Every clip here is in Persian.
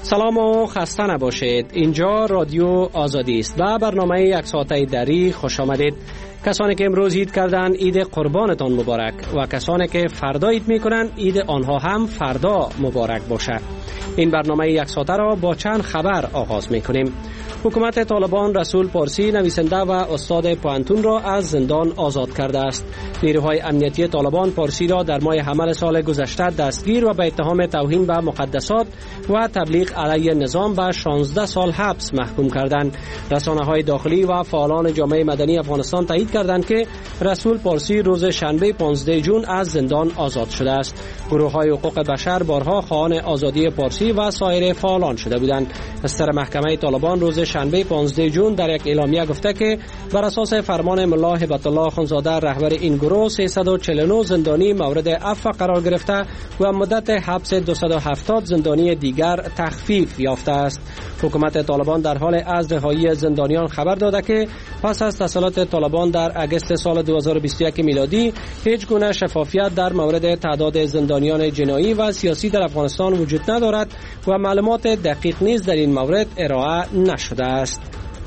سلام و خسته نباشید. اینجا رادیو آزادی است و برنامه یک ساعته دری خوش آمدید. کسانی که امروز عید کردن عید قربانتان مبارک و کسانی که فردا عید میکنن عید آنها هم فردا مبارک باشه. این برنامه یک ساعته را با چند خبر آغاز میکنیم. حکومت طالبان رسول پارسی نویسنده و استاد پوهنتون را از زندان آزاد کرده است. نیروهای امنیتی طالبان پارسی را در ماه حمل سال گذشته دستگیر و به اتهام توهین به مقدسات و تبلیغ علیه نظام به 16 سال حبس محکوم کردند. رسانه‌های داخلی و فعالان جامعه مدنی افغانستان تایید کردند که رسول پارسی روز شنبه 15 جون از زندان آزاد شده است. گروه‌های حقوق بشر بارها خواهان آزادی پارسی و سایر فعالان شده بودند. استر محکمه طالبان روز شنبه 15 جون در یک اعلامیه گفته که بر اساس فرمان ملا هبت الله خانزاده رهبر این گروه 349 زندانی مورد عفو قرار گرفته و مدت حبس 270 زندانی دیگر تخفیف یافته است. حکومت طالبان در حال از رهایی زندانیان خبر داده که پس از تسلط طالبان در اگست سال 2021 میلادی هیچ گونه شفافیت در مورد تعداد زندانیان جنایی و سیاسی در افغانستان وجود ندارد و معلومات دقیق نیز در این مورد ارائه نشده است.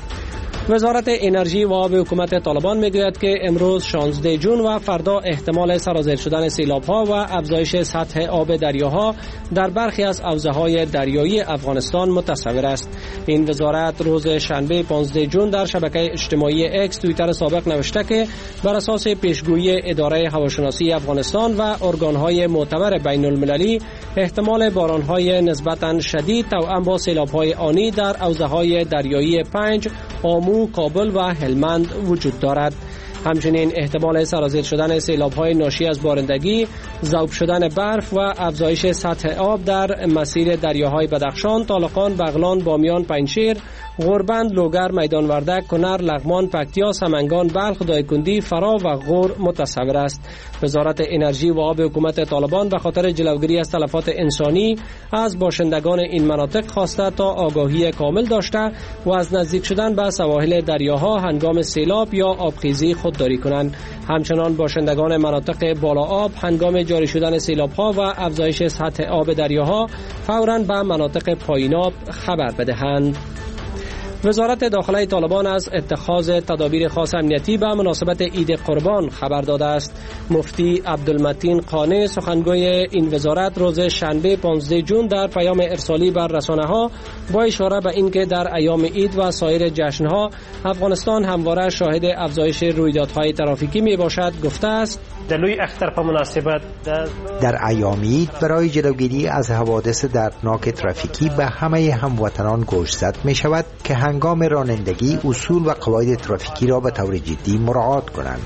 وزارت انرژی و آب حکومت طالبان میگوید که امروز 16 جون و فردا احتمال سرازیر شدن سیلاب‌ها و افزایش سطح آب دریاها در برخی از حوزه‌های دریایی افغانستان متصور است. این وزارت روز شنبه 15 جون در شبکه اجتماعی اکس توییتر سابق نوشته که بر اساس پیشگویی اداره هواشناسی افغانستان و ارگان‌های معتبر بین‌المللی احتمال باران‌های نسبتاً شدید توأم با سیلاب‌های آنی در حوزه‌های دریایی 5 آمو، کابل و هلمند وجود دارد. همچنین احتمال سرازیر شدن سیلاب‌های ناشی از بارندگی، ذوب شدن برف و افزایش سطح آب در مسیر دریاهای بدخشان، طالقان، بغلان، بامیان، پنجشیر، غربند، لوگر، میدان وردک، کنر، لغمان، پکتیا، سمنگان، بلخ، دایکندی، فرا و غور متصور است. وزارت انرژی و آب حکومت طالبان به خاطر جلوگیری از تلفات انسانی از باشندگان این مناطق خواسته تا آگاهی کامل داشته و از نزدیک شدن به سواحل دریاها هنگام سیلاب یا آبخیزی خودداری کنند. همچنان باشندگان مناطق بالا آب هنگام جاری شدن سیلاب‌ها و افزایش سطح آب دریاها فوراً به مناطق پایین آب خبر بدهند. وزارت داخلی طالبان از اتخاذ تدابیر خاص امنیتی به مناسبت عید قربان خبر داده است. مفتی عبدالمتین قانع سخنگوی این وزارت روز شنبه 15 جون در پیام ارسالی بر رسانه‌ها با اشاره به اینکه در ایام عید و سایر جشن‌ها افغانستان همواره شاهد افزایش رویدادهای ترافیکی میباشد گفته است: در ایام عید برای جلوگیری از حوادث دردناک ترافیکی به همه هموطنان گوشزد می شود که هنگام رانندگی اصول و قواعد ترافیکی را به طور جدی مراعات کنند.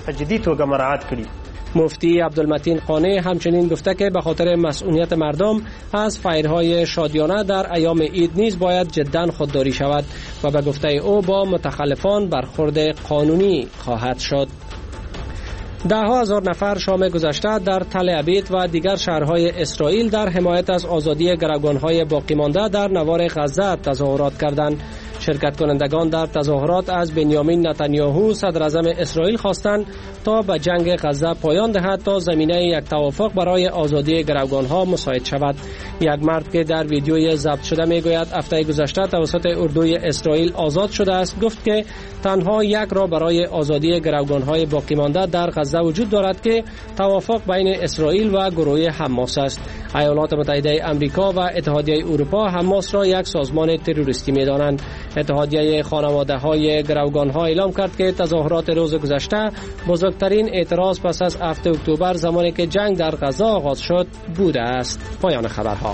مفتی عبدالمتین قانع همچنین گفته که به خاطر مسئولیت مردم از فیرهای شادیانه در ایام عید نیز باید جداً خودداری شود و به گفته او با متخلفان برخورد قانونی خواهد شد. ده ها هزار نفر شام گذشته در تل عبید و دیگر شهرهای اسرائیل در حمایت از آزادی گروگانهای باقی مانده در نوار غزه تظاهرات کردند. شرکت کنندگان در تظاهرات از بنیامین نتانیاهو صدر اعظم اسرائیل خواستند تا به جنگ غزه پایان دهد تا زمینه یک توافق برای آزادی گروگانها مساعد شود. یک مرد که در ویدیوی ضبط شده میگوید هفته گذشته توسط اردوی اسرائیل آزاد شده است، گفت که تنها یک راه برای آزادی گروگانهای باقی مانده در غزه وجود دارد که توافق بین اسرائیل و گروه حماس است. ایالات متحده آمریکا و اتحادیه اروپا حماس را یک سازمان تروریستی می‌دانند. اتحادیه خانواده‌های گروگان‌ها اعلام کرد که تظاهرات روز گذشته بزرگترین اعتراض پس از 7 اکتبر زمانی که جنگ در غزه آغاز شد بوده است. پایان خبرها.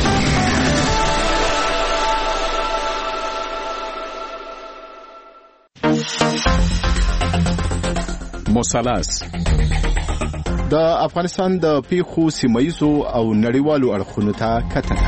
مثلث د افغانستان د پیښو سیمه‌ییزو او نړیوالو اړخونو ته کتنه.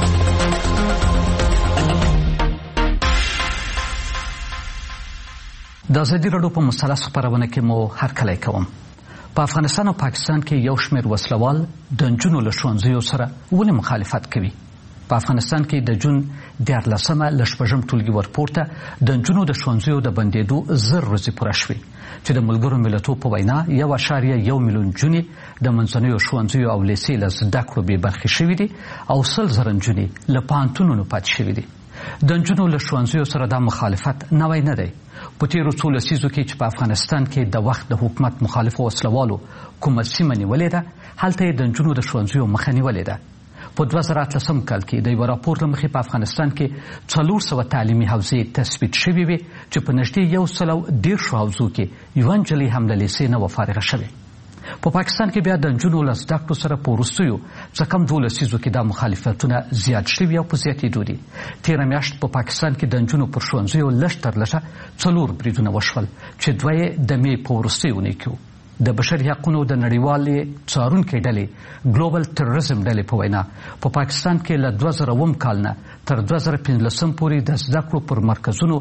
د ازادي راډیو په مثلث خپرونه کې مو هرکلی کوم. په افغانستان او پاکستان کې یو شمېر وسلوال د نجونو له ښوونځیو سره ولې مخالفت کوي؟ په افغانستان کې د جون 14مه له شپږم ټولګي ورپورته د نجونو د ښوونځیو د بندېدو 1000 ورځې پوره شوې چې د ملګرو ملتونو په وینا 1.1 میلیون نجونې د منځنیو ښوونځیو او لیسې له زده کړو بې برخې شوي دي او 100,000 نجونې له پوهنتونونو پاتې شوي دي. د نجونو له ښوونځیو سره دا مخالفت نوی نه دی. په تېرو څو لسیزو کې چې په افغانستان کې د وخت د حکومت مخالفو وسلوالو کومه سیمه نیولې ده، هلته یې د نجونو د ښوونځیو مخه نیولې ده. په 2018 کال کې د یو راپور له مخې په افغانستان کې 400 تعلیمي حوزې تثبیت شوې وې چې په نږدې 110 حوزو کې یوه نجلۍ هم له لیسې نه وه فارغه شوې. په پاکستان کې بیا د نجونو له زده کړو سره په وروستیو څه کم 2 لسیزو کې دا مخالفتونه زیات شوي او په زیاتېدو دي. تېره میاشت په پاکستان کې د نجونو پر ښوونځیو لږ تر لږه 4 بریدونه وشول چې 2 یې د مې په وروستیو اونۍ کې وو. د بشري حقونو د نړیوالې څارونکې ډلې ګلوبل تروریزم ډلې په وینا په پاکستان کې له 2000 کال نه تر 2015 پورې د زده کړو پر مرکزونو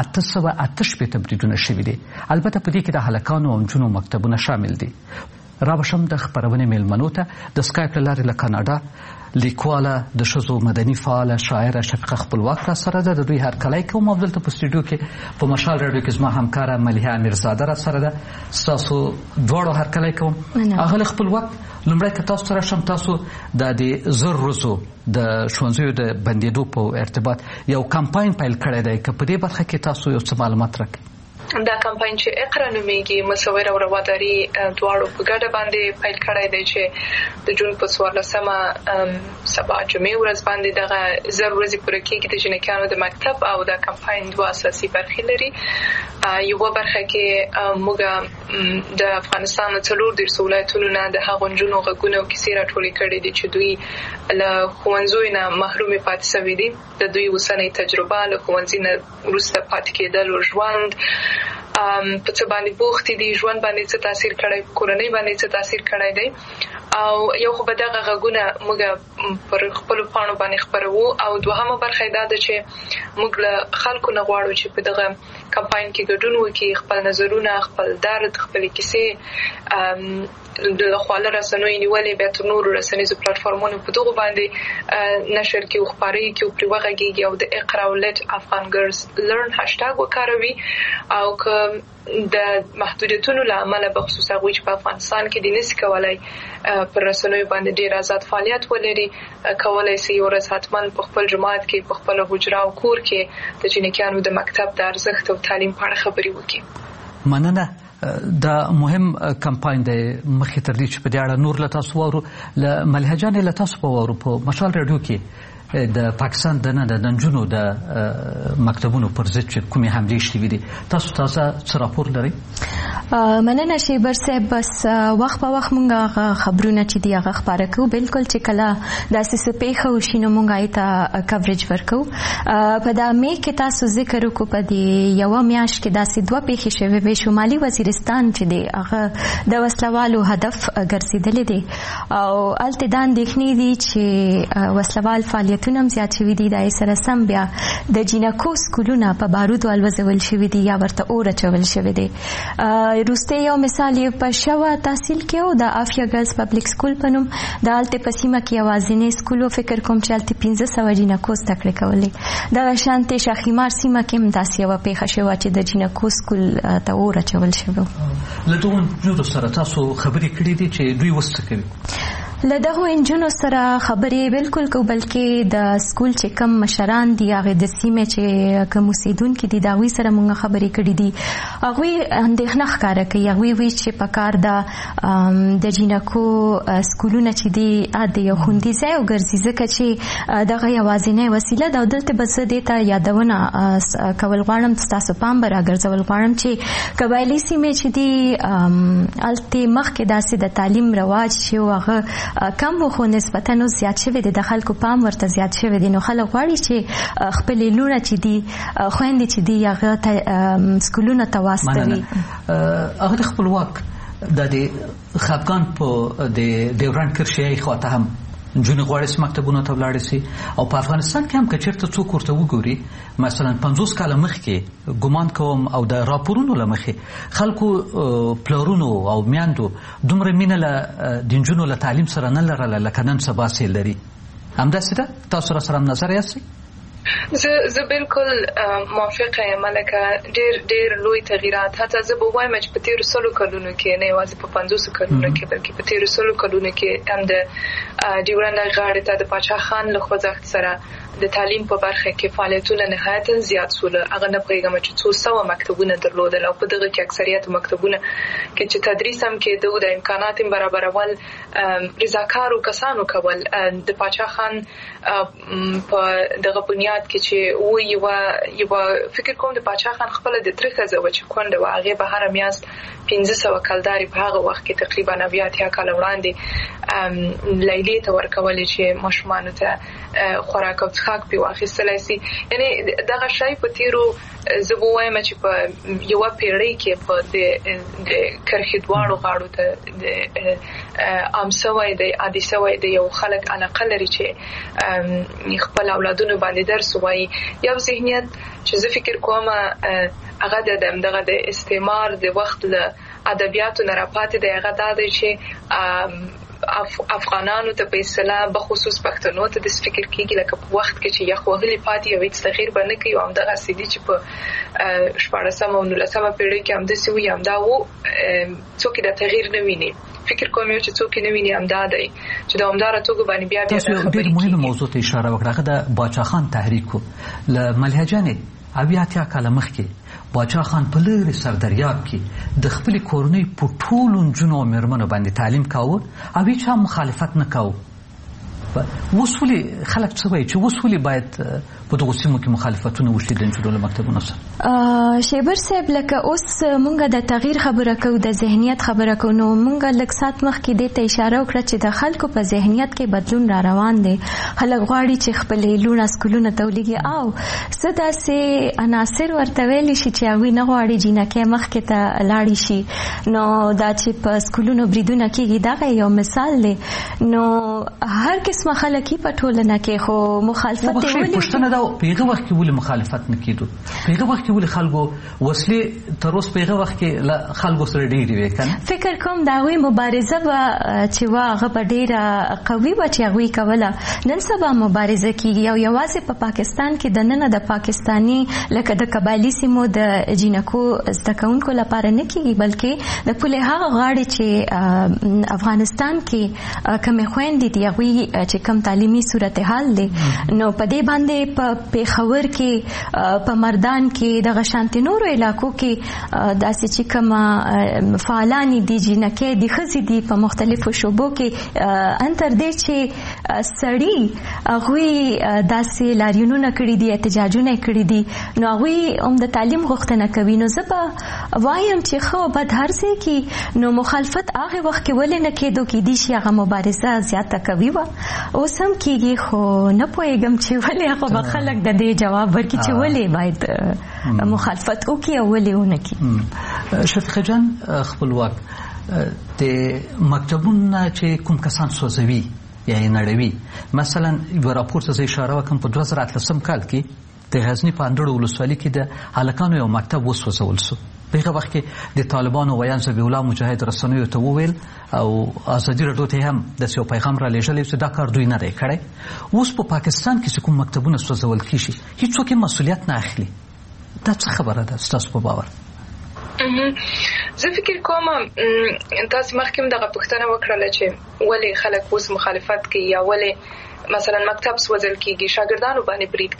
888 بریدونه شوي دي. البته په دې کې د هلکانو او نجونو مکتبونه شامل دي. راوشم د خپرونې میلمنو ته د سکایپ له لارې له کاناډا لیکواله د ښځو مدني فعاله شاعره شفیقه خپلواک را سره ده. د دوی هرکلی کوم او دلته په سټوډیو کې په مشال راډیو کې زما همکاره ملیحه امیرزاده را سره ده. ستاسو دواړو هرکلی کوم. اغله خپلواک، لومړی که تاسو سره شم، تاسو د 1000 ورځو د ښوونځیو د بندېدو په ارتباط یو کمپاین پیل کړی دی، که په دې برخه کې تاسو یو څه معلومات راکړئ. دا کمپاین چې اقرا نومیږي، مصور او رواداري دواړو په ګډه باندې پیل کړی دی چې د جون په 14مه سبا جمعې ورځ باندې دغه 1000 ورځې پوره کېږي د جنکیانو د مکتب. او دا کمپاین 2 اساسي برخې لري. یوه برخه کې موږ د افغانستان 14 ولایتونو نه د هغو نجونو غږونه او کیسې راټولې کړې دي چې دوی له ښوونځیو نه محرومې پاتې شوي دي. د دوی اوسنۍ تجربه، له ښوونځي نه وروسته پاتې کېدل او ژوند په څه باندې بوخت دي، ژوند باندې څه تاثیر کړی، کورنۍ باندې څه تاثیر کړی دی. او یو خو به دغه غږونه موږ پر خپلو پاڼو باندې خپروو. او دوهمه برخه دا ده چې موږ له خلکو نه غواړو چې په دغه کمپاین کې ګډون وکړي، خپل نظرونه، خپل درد، خپلې کیسې د خواله رسنیو نیولې بیا تر نورو رسنیزو پلیټفارمونو په دغو باندې نشر کړي او خپرې کړي او پرې وغږېږي او د اقرا او لیټ افغان ګرلز لرن هاشټاګ وکاروي. او که د محدودیتونو له امله به خصوص هغوی چې په افغانستان کې دې نشي کولی پر رسنیو باندې ډېر آزاد فعالیت ولري، کولی شي یو ورځ حتما په خپل جماعت کې، په خپله حجره او کور کې د جنکیانو د مکتب د ارزښت او تعلیم په اړه خبرې وکړي. مننه. دا مهم کمپاین دی. مخکې تر دې چې په دې اړه نور له تاسو واورو، له ملیحه جانې له تاسو په واورو په مشال راډیو کې د پاکستان د نجونو د مکتبونو پر ضد چې کومې حملې شوي دي، تاسو تازه څه راپور لرئ؟ مننه شیبر صاحب. بس وخت په وخت مونږ خبرونه چې دی هغه خبره کوو. بالکل چې کله داسې څه پیښه وشي نو مونږ یې ته کوریج ورکوو. په دا مې کې تاسو ذکر وکړو په دې یوه میاشت کې داسې 2 پیښې شوې وې. شمالي وزیرستان چې دی هغه د وسلوالو هدف ګرځېدلی دی او هلته دا اندېښنې دي چې وسلوال فعالیتونه هم زیات شوي دي. دا یې سره سم بیا د جینکو سکولونه په بارودو الوځول شوي دي یا ورته اور اچول شوی دی. روسته یو مثال یې په شوه تحصیل کې او د افیا ګرلز پبلیک سکول په نوم د هلته په سیمه کې یوازینی سکول و. فکر کوم چې هلته 1500 جینکو زده کړې کولې. دغه شانتې شاخیمار سیمه کې هم داسې یوه پیښه شوه چې د جینکو سکول ته اور اچول شوی. له دغو نجونو سره تاسو خبرې کړې دي چې دوی اوس څه کوي؟ له دغو نجونو سره خبرې بالکل کو، بلکې د سکول چې کم مشران دي هغه د سیمې چې کوم اوسیدونکي دي د هغوی سره موږ خبرې کړې دي. هغوی اندېښنه ښکاره کوي. هغوی وایي چې په کار ده د جینکو سکولونه چې دي د یو خوندي ځای وګرځي، ځکه چې دغه یوازینۍ وسیله ده. او دلته به زه دې ته یادونه کول غواړم، ستاسو پام به راګرځول غواړم چې قبایلي سیمې چې دي هلته مخکې داسې د تعلیم رواج چې هغه کم و، خو نسبتا نو زیات شوی دی، د خلکو پام ورته زیات شوی دی. نو خلک غواړي چې خپلې لوڼه چې دي، خویندې چې دي، هغه سکولونو ته واستوي. هغه د خپلواک د خفګان په د ډیورنډ کرښې خواته هم نجونې غواړي چې مکتبونو ته ولاړې شي. او په افغانستان کې هم که چېرته څوک ورته وګوري، مثلا 50 کاله مخکې ګمان کوم او د راپورونو له مخې خلکو پلارونو او میندو دومره مینه له د نجونو له تعلیم سره نه لرله لکه نن سبا چې لري. همداسې ده؟ تاسو را سره نظر یاستئ؟ زه بالکل موافقه یم لکه ډېر لوی تغییرات. حتی زه به وایم چې په تېرو 100 کلونو کې نه یوازې په 50 کلونو کې بلکې په تېرو 100 کلونو کې هم د ډیورنډ غاړې ته د پاچا خان له خوځښت سره د تعلیم په برخه کې فعالیتونه نهایتا زیات سول. هغه نه پوهېږم چې 200 مکتبونه درلودل او په دغه کې اکثریت مکتبونه کې چې تدریس هم کېده د امکانات برابرول رضاکارو کسانو کول. د پاچا خان په دغه بنیاد کې چې یو فکر کوم د پاچا خان خپل د ترخه زو چې کونډه و هغه به هر میاشت 1500 کلداري په هغه وخت کې تقریبا 90 کال وړاندې لیلی ته ورکول چې ماشومان ته خوراک او څښاک په واخیستلای شي. یعنی دغه شی په تیرو زه وایم چې په یو پیړۍ کې په د کرخې دواړو غاړو ته د امسوي د عادي سوي د یو خلک علاقه لري چې خپل اولادونو باندې درس وایي. یو ذهنیت چې زه فکر کوم هغه دغه د استعمار د وخت له ادبیاتو نه راپاتې دی. هغه دا دی چې افغانانو ته په اصطلاح به خصوص پښتنو ته د فکر کېږي لکه په وخت کې چې یخ وهلي پاتې یو هیڅ تغییر به نه کوي. همدغه سیدي چې په 14مه او 19مه پیړۍ کې همداسې وي همدا و څوک د تغییر نه ویني. فکر کوم چې څوک نه ویني همدا دی چې د همدار توګه باندې بیا ډېر مهمه موضوع ته اشاره وکړه. هغه د باچا خان تحریک له ملهجانې 80 کاله مخکې باچا خان په لرې سردریاب کې د خپل کورنۍ په ټولو نجونو او مېرمنو باندې تعلیم کاوه او هیڅ هم مخالفت نه کاوه. اوس ولې خلک څه وایي چې اوس ولې باید په دغو سیمو کې مخالفتونه وشي د نجونو له مکتبونو سره؟ شیبر صاحب لکه اوس مونږ د تغییر خبره کوو د ذهنیت خبره کوو نو مونږ لږ سات مخکې دې ته اشاره وکړه چې د خلکو په ذهنیت کې بدلون را روان دی. خلک غواړي چې خپل لوڼه سکولونه ته ولیږي او څه داسې عناصر ورته ویلی شي چې هغوی نه غواړي جینکۍ مخکې ته لاړې شي. نو دا چې په سکولونو بریدونه کېږي دغه یو مثال دی. نو هر قسمه خلک یې په ټولنه کې خو مخالفت یې ولې په هغه وخت کې ولې مخالفت نه کېدو؟ په هغه وخت کې ولې خلکو وسلې تر اوسه په هغه وخت کې له خلکو سره ډېرې وې که نه؟ فکر کوم د هغوی مبارزه به چې وه هغه به ډېره قوي وه چې هغوی کوله. نن سبا مبارزه کېږي او یوازې په پاکستان کې دننه د پاکستاني لکه د قبایلي سیمو د جینکو زده کوونکو لپاره نه کېږي بلکې د پولې هغه غاړې چې افغانستان کې کمې خویندې دي هغوی چې کم تعلیمي صورتحال دی نو په دې باندې په پیښور کې په مردان کې دغه شانتي نورو علاقو کې داسې چې کوم فعالان دي جینکۍ دي ښځې دي په مختلفو شعبو کې انتر دې چې سړي هغوی داسې لاریونونه کړي دي احتجاجونه کړي دي نو هغوی هم د تعلیم غوښتنه کوي. نو زه به وایم چې ښه بد هر ځای کې نو مخالفت هغه وخت کې ولې نه کېدو کېدی شي هغه مبارزه زیاته کوي وه اوس هم کېږي خو نه پوهېږم چې ولې هغه به خلک د دې جواب ورکړي چې ولې باید مخالفت وکړي او ولې ونه کړي. شفیقه جان خپلواک د مکتبونه چې کوم کسان سوځوي یا یې نړوي مثلا یو راپور ته زه اشاره وکړم په 2018 کال کې د غزني په اندړو ولسوالۍ کې د هلکانو یو مکتب وسوځول شو. په هغه وخت کې د طالبانو ویان ذبیح الله مجاهد رسنیو ته وویل او ازادي راډیو ته هم داسې یو پیغام را لېږلی چې دا کار دوی نه دی کړی. اوس په پاکستان کې چې کوم مکتبونه سوځول کېږي هېڅوک یې مسؤلیت نه اخلي. دا څه خبره ده ستاسو په باور؟ زه فکر کوم تاسو مخکې هم دغه پوښتنه وکړله چې ولې خلک اوس مخالفت کوي یا ولې مثلا مکتب سوځل کېږي شاګردانو باندې برید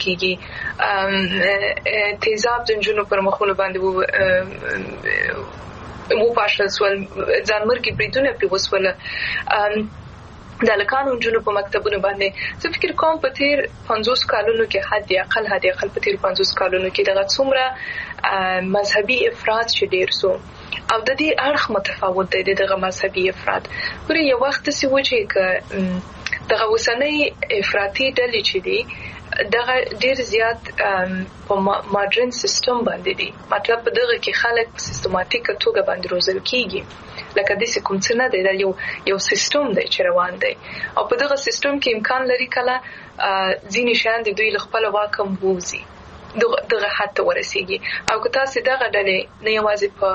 کېږي تیزاب د نجونو پر مخونو باندې وپاشل سول ځانمرګي بریدونه پرې وسوله د هلکانو نجونو په مکتبونو باندې. زه فکر کوم په تېر 50 کالونو کې حد اقل په تېر 50 کالونو کې دغه څومره مذهبي افراط چې ډېر سو او د دې اړخ متفاوت دی دغه مذهبي افراط. ګورې یو وخت داسې و چې دغه اوسنۍ افراطي ډلې چې دي دغه ډېر زیات په ماډرن سیستم باندې دي. مطلب په دغه کې خلک په سیستماتیکه توګه باندې روزل کېږي لکه داسې کوم څه نه دی دا یو سیستم دی چې روان دی او په دغه سیستم کې امکان لري کله ځینې شیان د دوی له خپله واکه ووځي دغه حد ته ورسېږي او که تاسې دغه ډلې نه یوازې په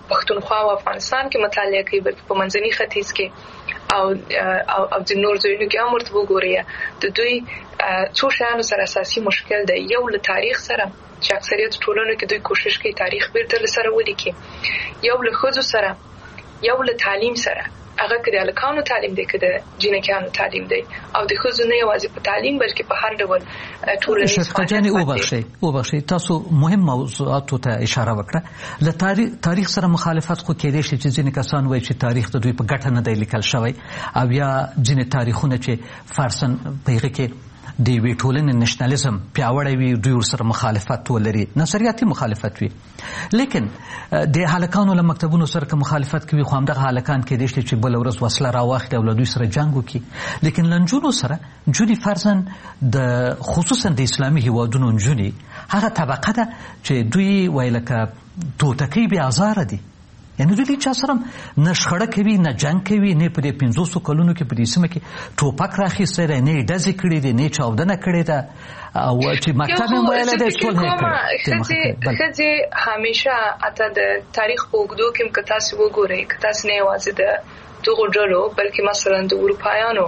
پښتونخوا او افغانستان کې مطالعه کوي بلکې په منځني ختیځ کې او د نور ځایونو کې هم ورته وګورئ د دوی څو شیانو سره اساسي مشکل دی. یو له تاریخ سره چې اکثریت ټولنو کې دوی کوشش کوي تاریخ بیرته سره ولیکي، یو له ښځو سره، یو له تعلیم سره. هغه کې د هلکانو تعلیم دی که د جینکیانو تعلیم دی او د ښځو نه یوازې په تعلیم بلکې په هر ډول ټولنیز فعالیت. وبخښئ تاسو مهم موضوعاتو ته اشاره وکړه. له تاریخ سره مخالفت خو کېدای شي چې ځینې کسان وایي چې تاریخ د دوی په ګټه نه دی لیکل شوی او یا ځینې تاریخونه چې فرضاً په هغه کې د یوې ټولنې نشنالیزم پیاوړی وي دوی ورسره مخالفت ولري، نظریاتي مخالفت وي. لیکن د هلکانو له مکتبونو سره که مخالفت کوي خو همدغه هلکان کېدای شي چې بله ورځ وسله راواخلي او له دوی سره جنګ وکړي. لیکن له نجونو سره نجونې فرضاً د خصوصا د اسلامي هیوادونو نجونې هغه طبقه ده چې دوی وایي لکه توتکۍ بې ازاره دي، یعنی دوی چا سره نه شخړه کوي نه جنګ کوي، نه په دې 500 کلونو کې په دې سیمه کې ټوپک راخیستی دی، نه یې ډزې کړي دي، نه یې چاودنه کړې ده او چې مکتب یې ویلی دی ټول نه یې کړی. ښځې همیشه حتی د تاریخ په اوږدو کې هم که تاسې وګورئ، که تاسې نه یوازې د دغو ډلو بلکې مثلا د اروپایانو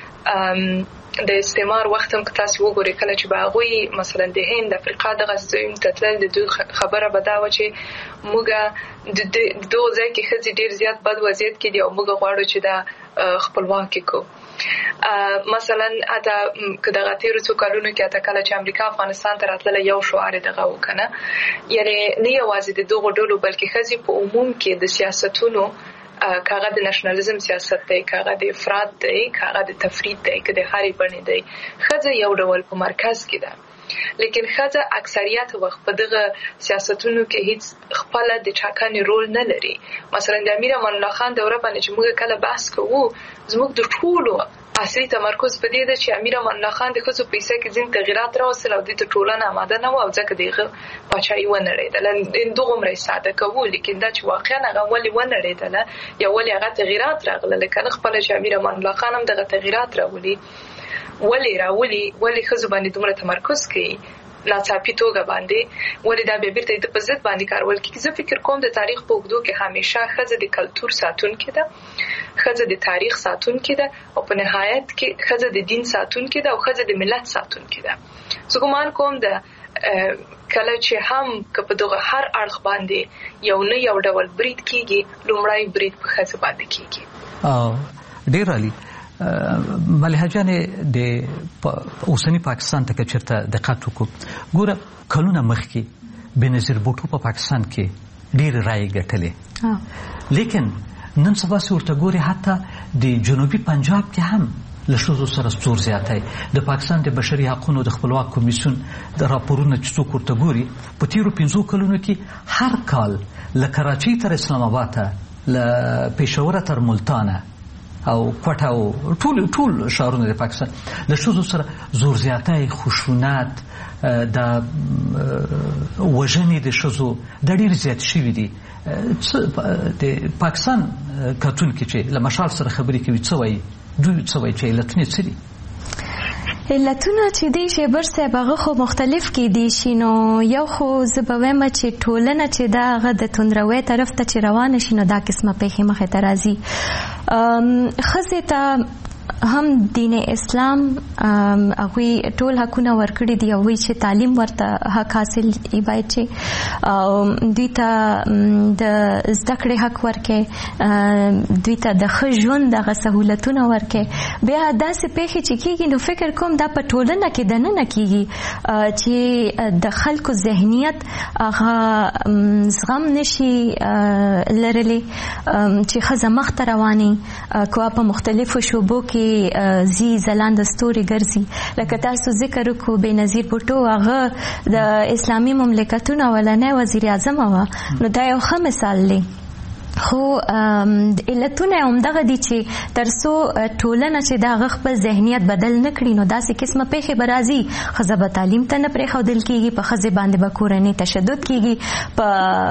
د استعمار وخت هم که تاسې وګورئ کله چې به هغوی مثلا د هند افریقا دغه ځایونو ته تلل د دوی خبره به دا وه چې موږ د دغو ځای کې ښځې ډېر زیات بد وضعیت کې دي او موږ غواړو چې دا خپلواکې کړو. مثلا حتی که دغه تېرو څو کلونو کې حتی کله چې امریکا افغانستان ته راتلله یو شعار یې دغه و که نه، یعنې نه یوازې د دغو ډلو بلکې ښځې په عموم کې د سیاستونو که هغه د نشنالیزم سیاست دی، که هغه د افراط دی، که هغه د تفرید دی، که د هرې بڼې دی، ښځه یو ډول په مرکز کې ده. لیکن ښځه اکثریت وخت په دغه سیاستونو کې هیڅ خپله د ټاکنې رول نه لري. مثلا د امیر امان الله خان دوره باندې چې موږ کله بحث کوو زموږ د ټولو اصلي تمرکز په دې ده چې امیر امان الله خان د ښځو په حصه کې ځینې تغیرات راوستل او دوی ته ټولنه آماده نه وه او ځکه د هغه پاچاهي ونړېدله. دوغومره یې ساده کوو، لیکن دا چې واقعا هغه ولې ونړېدله یا ولې هغه تغیرات راغله که نه خپله چې امیر امان الله خان هم دغه تغیرات راولي ولې ښځو باندې دومره تمرکز کوي ناڅاپي توګه باندې، ولې دا بیا بیرته د په ضد باندې کارول کېږي. زه فکر کوم د تاریخ په اوږدو کې همیشه ښځه د کلتور ساتونکې ده، ښځه د تاریخ ساتونکې ده او په نهایت کې ښځه د دین ساتونکې ده او ښځه د ملت ساتونکې ده. زه ګمان کوم د کله چې هم که په دغه هر اړخ باندې یو نه یو ډول برید کېږي لومړی برید په ښځه باندې کېږي. ډېر عالي. ملیحه جانې د اوسني پاکستان ته که چېرته دقت وکړو ګوره کلونه مخکې بېنظیر بوټو په پاکستان کې ډېرې رایې ګټلې، لیکن نن سبا چې ورته ګورې حتی د جنوبي پنجاب کې هم له ښځو سره زور زیاتی. د پاکستان د بشري حقونو د خپلواک کمیسیون د راپورونه چې څوک ورته ګوري په تېرو 5 کلونو کې هر کال له کراچۍ تر اسلام آباد له پېښوره تر ملتانه او کوټه او ټول ښارونه د پاکستان له ښځو سره زور زیاتی، خشونت، د وژنې د ښځو دا ډېر زیات شوي دي. د پاکستان کتونکي چې له مشال سره خبرې کوي څه وایي؟ دوی څه وایي چې علتونه څه دي؟ علتونه چې دی شیبر صاحب هغه خو مختلف کېدی شي. نو یو خو زه به وایم چې ټولنه چې دا هغه د توندروي طرف ته چې روانه شي نو دا قسمه پیښې مخې ته راځي. ښځې ته هم دین اسلام هغوی ټول حقونه ورکړي دي او وایي چې تعلیم ورته حق حاصل یې باید چې دوی ته د زده کړې حق ورکړي، دوی ته د ښه ژوند دغه سهولتونه ورکړي. بیا داسې پیښې چې کېږي نو فکر کوم دا په ټولنه کې دننه کېږي چې د خلکو ذهنیت هغه زغم نشي لرلی چې ښځه مخته رواني کوه په مختلفو شعبو کې زی ځلانده ستوري ګرځي. لکه تاسو ذکر وکړو بېنظیر بوټو هغه د اسلامي مملکتونو اولنی وزیر اعظم وه، نو دا یو ښه مثال دی خو علتونه همدغه دي چې ترڅو ټولنه چې د هغه خپل ذهنیت بدل نه کړي نو داسې قسمه پیښې به راځي. ښځه به تعلیم ته نه پرېښودل کېږي، په ښځې باندې به کورنۍ تشدد کېږي، په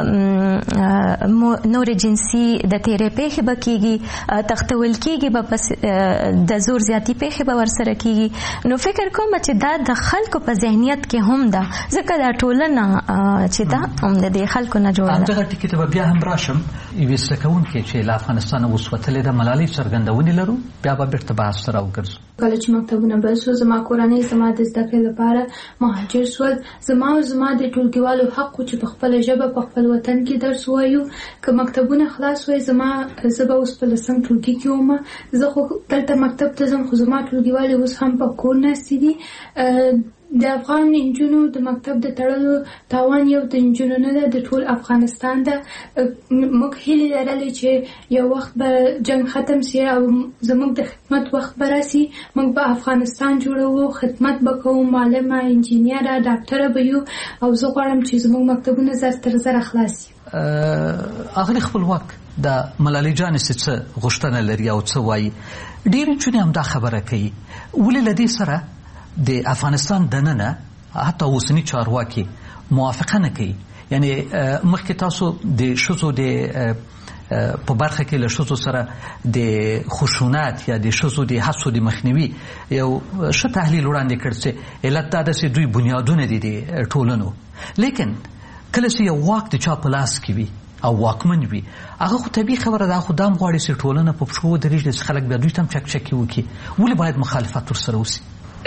نورې جنسي د تېرې پیښې به کېږي، تختول کېږي به، د زور زیاتي پیښې به ورسره کېږي. نو فکر کوم چې دا د خلکو په ذهنیت کې هم ده، ځکه دا ټولنه چې ده هم د دې خلکو نه جوړه ده. همدغه ټکي ته به بیا هم راشم. یوې زده کوونکې چې له افغانستانه اوس وتلې ده، ملالۍ څرګندونې لرو، بیا به بېرته بحث ته راوګرځو. کله چې مکتبونه بند شو، زما کورنۍ زما د زده کړې لپاره مهاجر شول. زما او زما د ټولګیوالو حق و چې په خپله ژبه په خپل وطن کې درس ووایو. که مکتبونه خلاص وای، زه به اوس په 10م ټولګي کې وم. زه خو دلته مکتب ته ځم، خو زما ټولګیوالې اوس هم په کور ناستې دي. د افغان نجونو د مکتب د تړلو تاوان یو د نجونو نه ده، د ټول افغانستان ده. موږ هیلې لرلې چې یو وخت به جنگ ختم سي او زموږ د خدمت وخت به راسي، موږ به افغانستان جوړوو، خدمت به کوو، معلمه، انجینیره، ډاکټره به یو. او زه غواړم چې زموږ مکتبونه زر تر زره خلاص سي. اغلی خپلواک د ملالۍ جانې څه غوښتنه لري او څه وایي؟ ډېرې نجونې همدا خبره کوي. ولې له دې سره د افغانستان دننه حتی اوسني چارواکي موافقه نه کوي؟ یعنی مخکې تاسو د ښځو د په برخه کې له ښځو سره د خشونت یا د ښځو د هڅو د مخنیوي یو ښه تحلیل وړاندې کړ چې علت دا ده چې دوی بنیادونه دي د ټولنو. لیکن کله چې یو واک د چا په لاس کې وي او واکمن وي، هغه خو طبیعي خبره ده، خو دا هم غواړي چې ټولنه په پښو ودرېږي، چې خلک بیا دوی ته هم چکچکي وکړي. ولې باید مخالفت ورسره وسي؟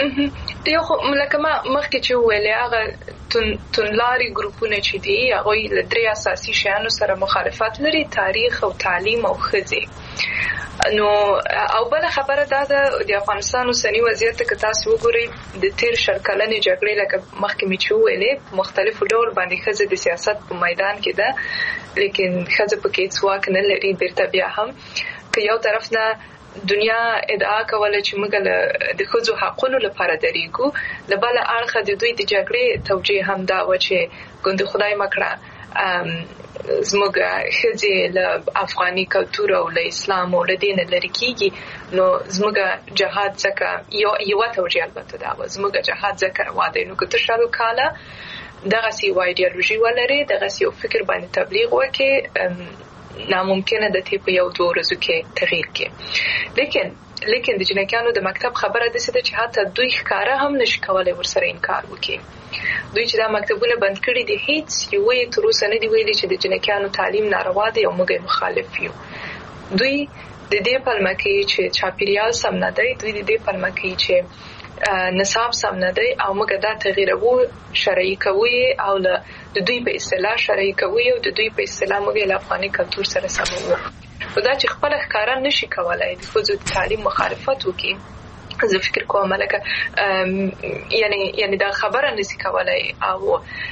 یو خو لکه ما مخکې چې وویلې، هغه توندلاري ګروپونه چې دي هغوی له 3 اساسي شیانو سره مخالفت لري: تاریخ او تعلیم او ښځې. نو او بل خبره دا ده د افغانستان اوسنی وضعیت ته که تاسو وګورئ، د تیر 10 کلنې جګړې لکه مخکې مې چې وویلې په مختلفو ډول باندې ښځه د سیاست په میدان کې ده، لیکن ښځه پکې هېڅ واک نه لري. بیرته بیا هم که یو طرف نه دنیا ادعا کوله چې موږ د ښځو حقونو لپاره درېږو، له بله اړخه د دوی د جګړې توجیه هم دا وه چې ګوندې خدای مکړه زموږ ښځې له افغاني کلتور او له اسلام او له دې نه لرې کېږي. نو زموږ جهاد ځکه یوه توجیه البته دا وه، زموږ جهاد ځکه روا دی. نو که ته 100 کاله دغسې یوه ایډیالوژي ولرې، دغسې یو فکر باندې تبلیغ وکړې، ناممکنه ده تی په 1-2 ورځو کې تغییر کې. لیکن د جنکیانو د مکتب خبره داسې ده چې حتی دوی ښکاره هم نشي کولی ورسره انکار وکړي. دوی چې دا مکتبونه بند کړي دي، هیڅ یوه یې تر اوسه نه دي ویلي چې د جنکیانو تعلیم ناروا دی او موږ یې مخالف یو. دوی د دې پلمه کوي چې چاپیریال سم نه دی، دوی د دې پلمه کوي چې نصاب سم نه دی او موږ دا تغییرو، شرعي کوو او د دوی په اصطلاح شرعي کوو او د دوی په اصطلاح موږ له افغاني کلتور سره سموو. خو دا چې خپله ښکاره نشي کولی د ښځو د تعلیم مخالفت وکړي، زه فکر کوم لکه یعنی دا خبره نشي کولی او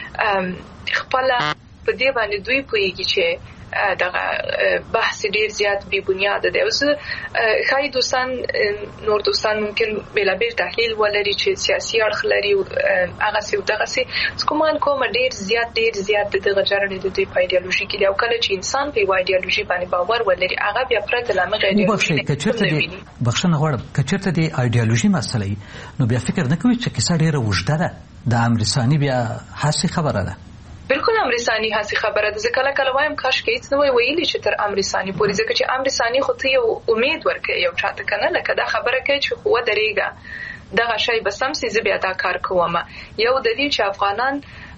خپله په دې باندې دوی پوهېږي چې دغه بحث ډیر زیات بی بنیاده دی. اوس ښایي دوستان نور دوستان ممکن بېلابېل تحلیل ولري چې سیاسي اړخ لري هغسې او دغسې. ګمان کوم ډیر زیات د دغه جرړې د دوی په ایډیالوژي کې دی او کله چې انسان په یوه ایډیالوژي باندې باور ولري هغه بیا پرته له همغې ایډیالوژي بخښنه غواړم که چېرته د ایډیالوژي مسله وي نو بیا فکر نه کوي چې کیسه ډېره اوږده ده، د امرساني بیا هسې خبره ده. بالکل امرسانی هسې خبره ده. زه کله وایم کاشکې هېڅ نه وای ویلي چې تر امرسانی پورې، ځکه چې امرسانی خو ته یو امید ورکوي یو چاته که نه، لکه دا خبره کوي چې خو ودرېږه دغه شی به سم سي، زه بیا دا کار کوم. یو دلیل چې افغانان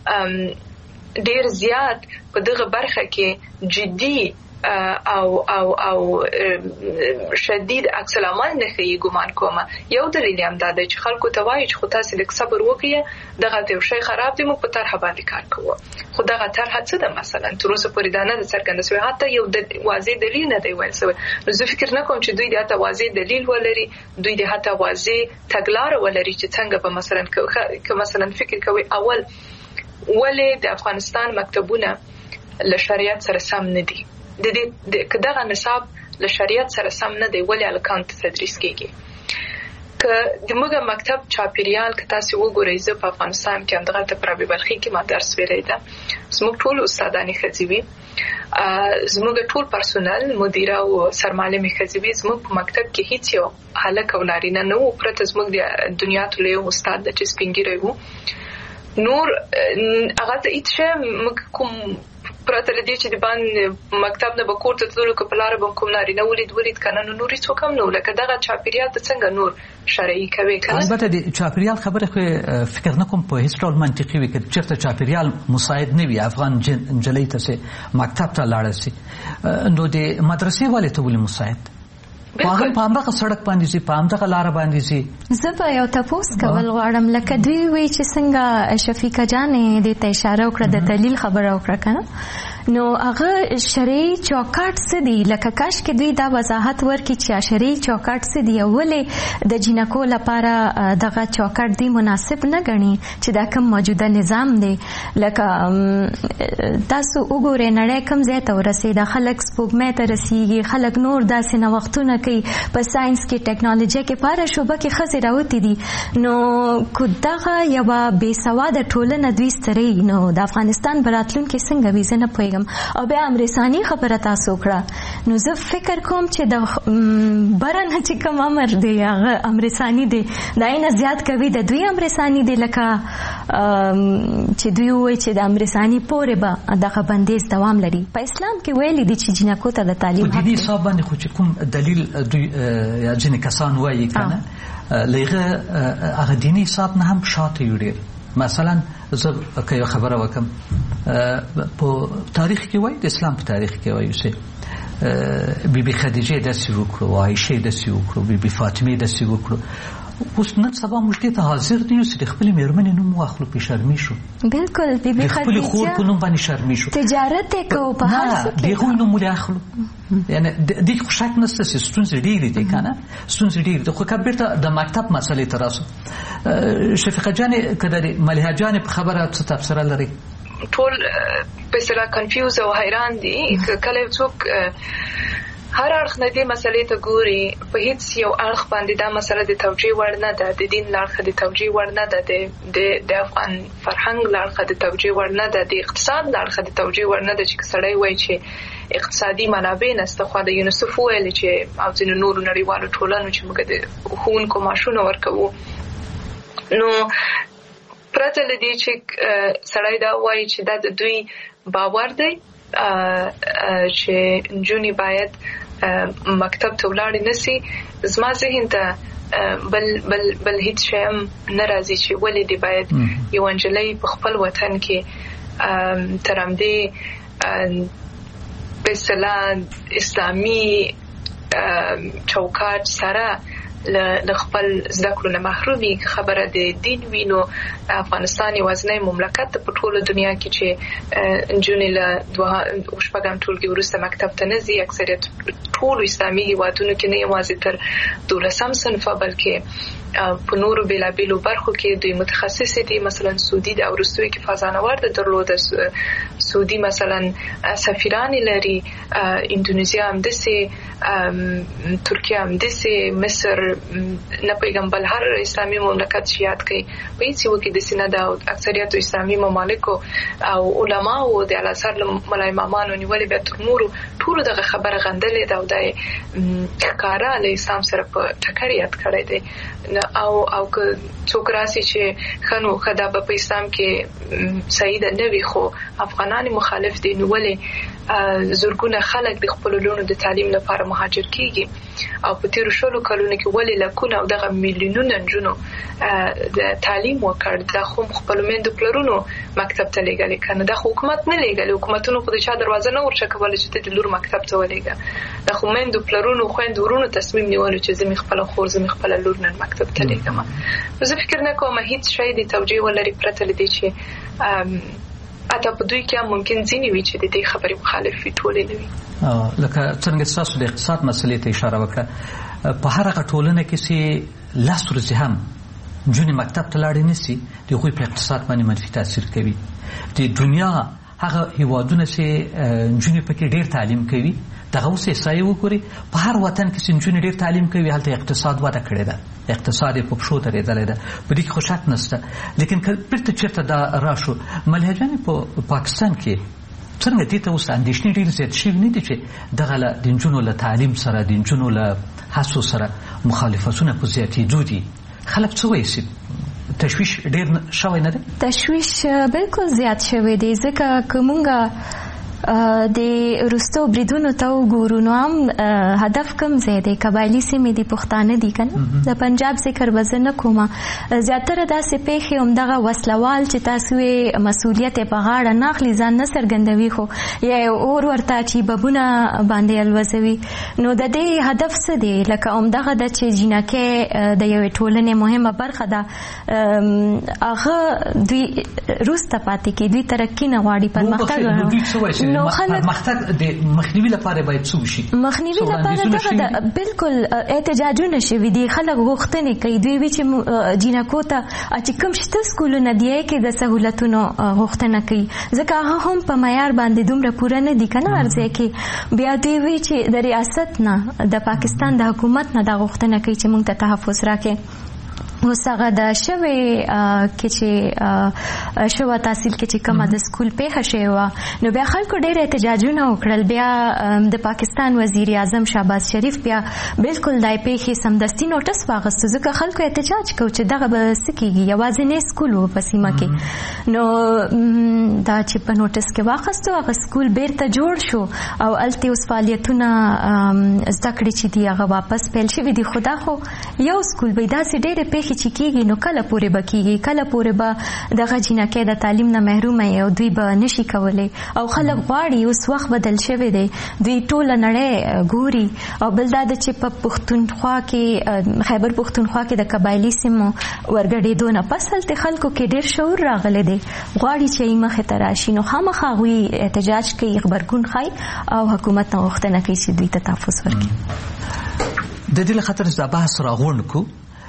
ډېر زیات په دغه برخه کې جدي او شدید عکس العمل نه ښیي ګمان کوم. یو دلیل هم دا دی چې خلکو ته وایي چې خو تاسې لږ صبر وکړئ، دغه یو شی خراب دی، موږ په طرحه باندې کار کوو. خو دغه طرحه څه ده مثلا تر اوسه پورې دا نه ده څرګنده شوې، حتی یو واضح دلیل نه دی ویل شوی. نو زه فکر نه کوم چې دوی د حتی واضح دلیل ولري، دوی د حتی واضح تګلاره ولري چې څنګه به مثلا فکر کوي اول ولې د افغانستان مکتبونه له شریعت سره سم نه دي، که دغه نصاب له شریعت سره سم نه دی ولې هلکانو ته تدریس کېږي. که د موږ مکتب چاپیریال که تاسو وګورئ زه په افغانستان کې همدغلته په رابعه بلخي کې ما درس ویلی ده زموږ ټول استادانې ښځې وي زموږ ټول پرسونل مدیره او سرمعلمې ښځې وي زموږ په مکتب کې هیڅ یو هلک او نارینه نه وو پرته زموږ د دنیا ټول یو استاد ده چې سپین ږیری وو نور هغه ته هیڅ شی موږ کوم پرته له دې چې د باندې مکتب نه به کور ته تللو که په لاره به کوم نارینه ولید که نه نو نور هېڅوک هم نه و لکه دغه چاپېریال ته څنګه نور شرعي کوې که نه البته د چاپېریال خبرې خو فکر نه کوم په هېڅ ډول منطقي وي که چېرته چاپېریال مساعد نه وي افغان نجلۍ ته چې مکتب ته لاړه شي نو د مدرسې والې ته ولې مساعد په همدغه سړک باندې ځي په همدغه لاره باندې ځي زه به یو تپوس کول غواړم لکه دوی وایي چې څنګه شفیقه جانې دې ته اشاره وکړه د دلیل خبره وکړه که نه نو هغه شرعي چوکاټ څه دي لکه کاشکې دوی دا وضاحت ورکړي چې شرعي چوکاټ څه دي او ولې د جینکو لپاره دغه چوکاټ دی مناسب نه ګڼي چې دا کوم موجوده نظام دی لکه تاسو وګورئ نړۍ کوم ځای ته ورسېده خلک سپوږمۍ ته رسېږي خلک نور داسې نوښتونه کوي په ساینس کې ټیکنالوژي کې په هره شعبه کې ښځې راوتې دي نو که دغه یوه بېسواده ټولنه دوی ستري نو د افغانستان به راتلونکې څنګه وي زه نه پوهېږم او بیا امرسانی خبره تاسو وکړه نو زه فکر کوم چې د بره نه چې کوم امر دی هغه امرسانی دی د نه زیات کوي د دوی امرسانی دی لکه چې دوی وایي چې د امرسانی پورې به دغه بندیز دوام لري په اسلام کې ویلي دي چې جینکو ته د تعلیم حق دی دیني حساب باندې خو چې کوم دلیل دوی یا ځینې کسان وایي که نه له هغه دیني حساب نه هم شاته یو ډېر مثلا زه که یو خبره وکم په تاریخ کې وایي د اسلام په تاریخ کې وایي چې بیبي خدیجه داسې وکړو عایشه داسې وکړو بیبي فاطمه داسې وکړو اوس نن سبا موږ دې ته حاضر نه یو چې د خپلې مېرمنې نوم واخلو پې شرمې شو بلکل بیبي خدیجه د خپلې خور په نوم باندې شرمې شو تجارت یې کوو په هر څه کې د هغوی نوم ولې اخلو یعنې دې خو شک نشته چې ستونزې ډېرې دي که نه ستونزې ډېرې دي خو که بېرته د مکتب مسلې ته راسو شفیقه جانې که د ملیحه جانې په خبره څه تبصره لرئ ټول په اصطلاح کنفیوز او حیران دي کله څوک هر اړخ نه دې مسلې ته ګوري په هیڅ یو اړخ باندې دا مسله د توجیه وړ نه ده د دین له اړخه د توجیه وړ نه ده د افغان فرهنګ له اړخه د توجیه وړ نه ده د اقتصاد له اړخه د توجیه وړ نه ده چې سړی وایي چې اقتصادي منابع نشته خو د یونیسف ویلي چې او ځینو نورو نړیوالو ټولنو چې موږ د ښوونکو معاشونه ورکوو نو پرته له دې چې سړی دا وایي چې دا د دوی باور دی چې نجونې باید مکتب ته ولاړې نشي زما ذهن ته بل هیڅ شی هم نه راځي چې ولې دې باید یو نجلۍ په خپل وطن کې تر همدې په اصطلاح اسلامي چوکاټ سره له خپل زده کړو نه محرومي خبره د دین وینو افغانستان یوازینی مملکت په ټوله دنیا کې چې نجونې له شپږم ټولګي وروسته مکتب ته نه ځي اکثریت ټولو اسلامي هیوادونو کې نه یوازې تر 12 صنفه بلکې په نورو بیلابیلو برخو کې دوی متخصص دي مثلا سعودي د وروستیو کې فضانورد درلوده سعودي مثلا سفیران لري اندونیزیا هم دسي ترکیه هم دسي مصر نه پیغام بل هر اسلامي مملکت شیات کوي په هیڅ یو کې دسي نه دا اکثریت اسلامي ممالکو او علما او د الازهر ملای امامانو نیولې به تر نورو ټول دغه خبره غندلې دا د ښکارا له اسلام سره په ټکر یاد کړی دی او که څوک راسي چې خنو خدا په اسلام کې صحیح نه وي خو افغانان مخالف دي نو ولې زورګونه خلک د خپل لونو د تعلیم لپاره مهاجر کیږي او په تیر شلو کلونو کې ولې لکونه او دغه میلیونونه نجونو د تعلیم وکړ د خپل مندو پلرونو مکتب ته لېږل کنه د حکومت نه لېږل حکومتونو خو د چا دروازه نه ورچا کول چې د لور مکتب ته ولېږه د مندو پلرونو خويندو ورونو تصمیم نیول چې زمي خپل خور زمي خپل لور نن مکتب ته لېږم زه فکر نه کوم هیڅ شی د توجیه ولري پرته لدی چې اته په دوی کې ممکن ځینې وي چې د دې خبرې مخالف وي ټولې نه وي لکه څنګه تاسو د اقتصاد مسلې ته اشاره وکړه په هر هغه ټولنه کې چې لاس ورځي هم نجونې مکتب ته لاړې نشي د هغوی په اقتصاد باندې منفي تاثیر کوي د دنیا هغه هیوادونه چې نجونې پکې ډېر تعلیم کوي دغه اوس احصایې وګوري په هر وطن کې چې نجونې ډېر تعلیم کوي هلته اقتصاد وده کړې ده، اقتصاد یې په پښو درېدلی ده، په دې کې خو شک نشته. لیکن که بیرته چېرته دا راشو ملحه جانې په پاکستان کې څرنګه دې ته اوس اندېښنې ډېرې زیات شوي نه دي چې دغه د نجونو له تعلیم سره د نجونو له هڅو سره مخالفتونه په زیاتېدو دي؟ خلک څه وایي چې تشویش ډېر شوی نه دی؟ تشویش بالکل زیات شوی دی، ځکه که مونږ د وروستو بریدونو ته وګورو نو هم هدف کم ځای دی، قبایلي سیمې دي، پښتانه دي که نه، د پنجاب ذکر به زه نه کومه، زیاتره داسې پیښې همدغه وسلوال چې تاسو یې مسؤلیت یې په غاړه نه اخلي، ځان نه څرګندوي خو یا یې اور ورته چې ببونه باندې الوزوي. نو د دې هدف څه دی؟ لکه همدغه ده چې جینکۍ د یوې ټولنې مهمه برخه ده، هغه دوی وروسته پاتې کړي، دوی ترقي نه غواړي، پرمختګ پرمختګ د مخنیوي لپاره باید څه وشي؟ مخنیوي لپاره دغه بالکل احتجاجونه شوي دي، خلک غوښتنې کوي، دوی وی چې جینکو ته چې کوم شته سکولونه دي کې د سهولتونو غوښتنه کوي، ځکه هغه هم په معیار باندې دومره پوره نه دي که نه هر ځای کې. بیا دوی وی چې د ریاست نه، د پاکستان د حکومت نه دا غوښتنه کوي چې موږ ته تحفظ راکړي. اوس هغه د شوې کې چې شوه تحصیل کې چې کومه د سکول پیښه شوې وه، نو بیا خلکو ډېر احتجاجونه وکړل. بیا د پاکستان وزیر اعظم شهباز شریف بیا بالکل دای پیښې سمدستي نوټس واخیسته، ځکه خلکو احتجاج کو چې دغه به څه کېږي، یوازینی سکول و په سیمه کې. نو دا چې په نوټس کې واخیستو هغه سکول بیرته جوړ شو او هلته اوس فعالیتونه زده کړې چې دي هغه واپس پیل شوي دي. خو دا خو یو سکول به داسې ډېرې پیښې چې کېږي نو کله پورې به کېږي، کله پورې به دغه جینکۍ د تعلیم نه محرومه وي او دوی به نشي کولی. او خلک غواړي، اوس وخت بدل شوی دی، دوی ټوله نړۍ ګوري. او بل دا ده چې په پښتونخوا کې، خیبر پښتونخوا کې د قبایلي سیمو ورګډېدو نه پس هلته خلکو کې ډېر شعور راغلی دی، غواړي چې یې مخې ته راشي. نو خامخا هغوی احتجاج کوي، غبرګون ښایي او حکومت نه غوښتنه کوي چې دوی ته تحفظ ورکړي. د دې له خاطر دا بحث راغونډ کړو.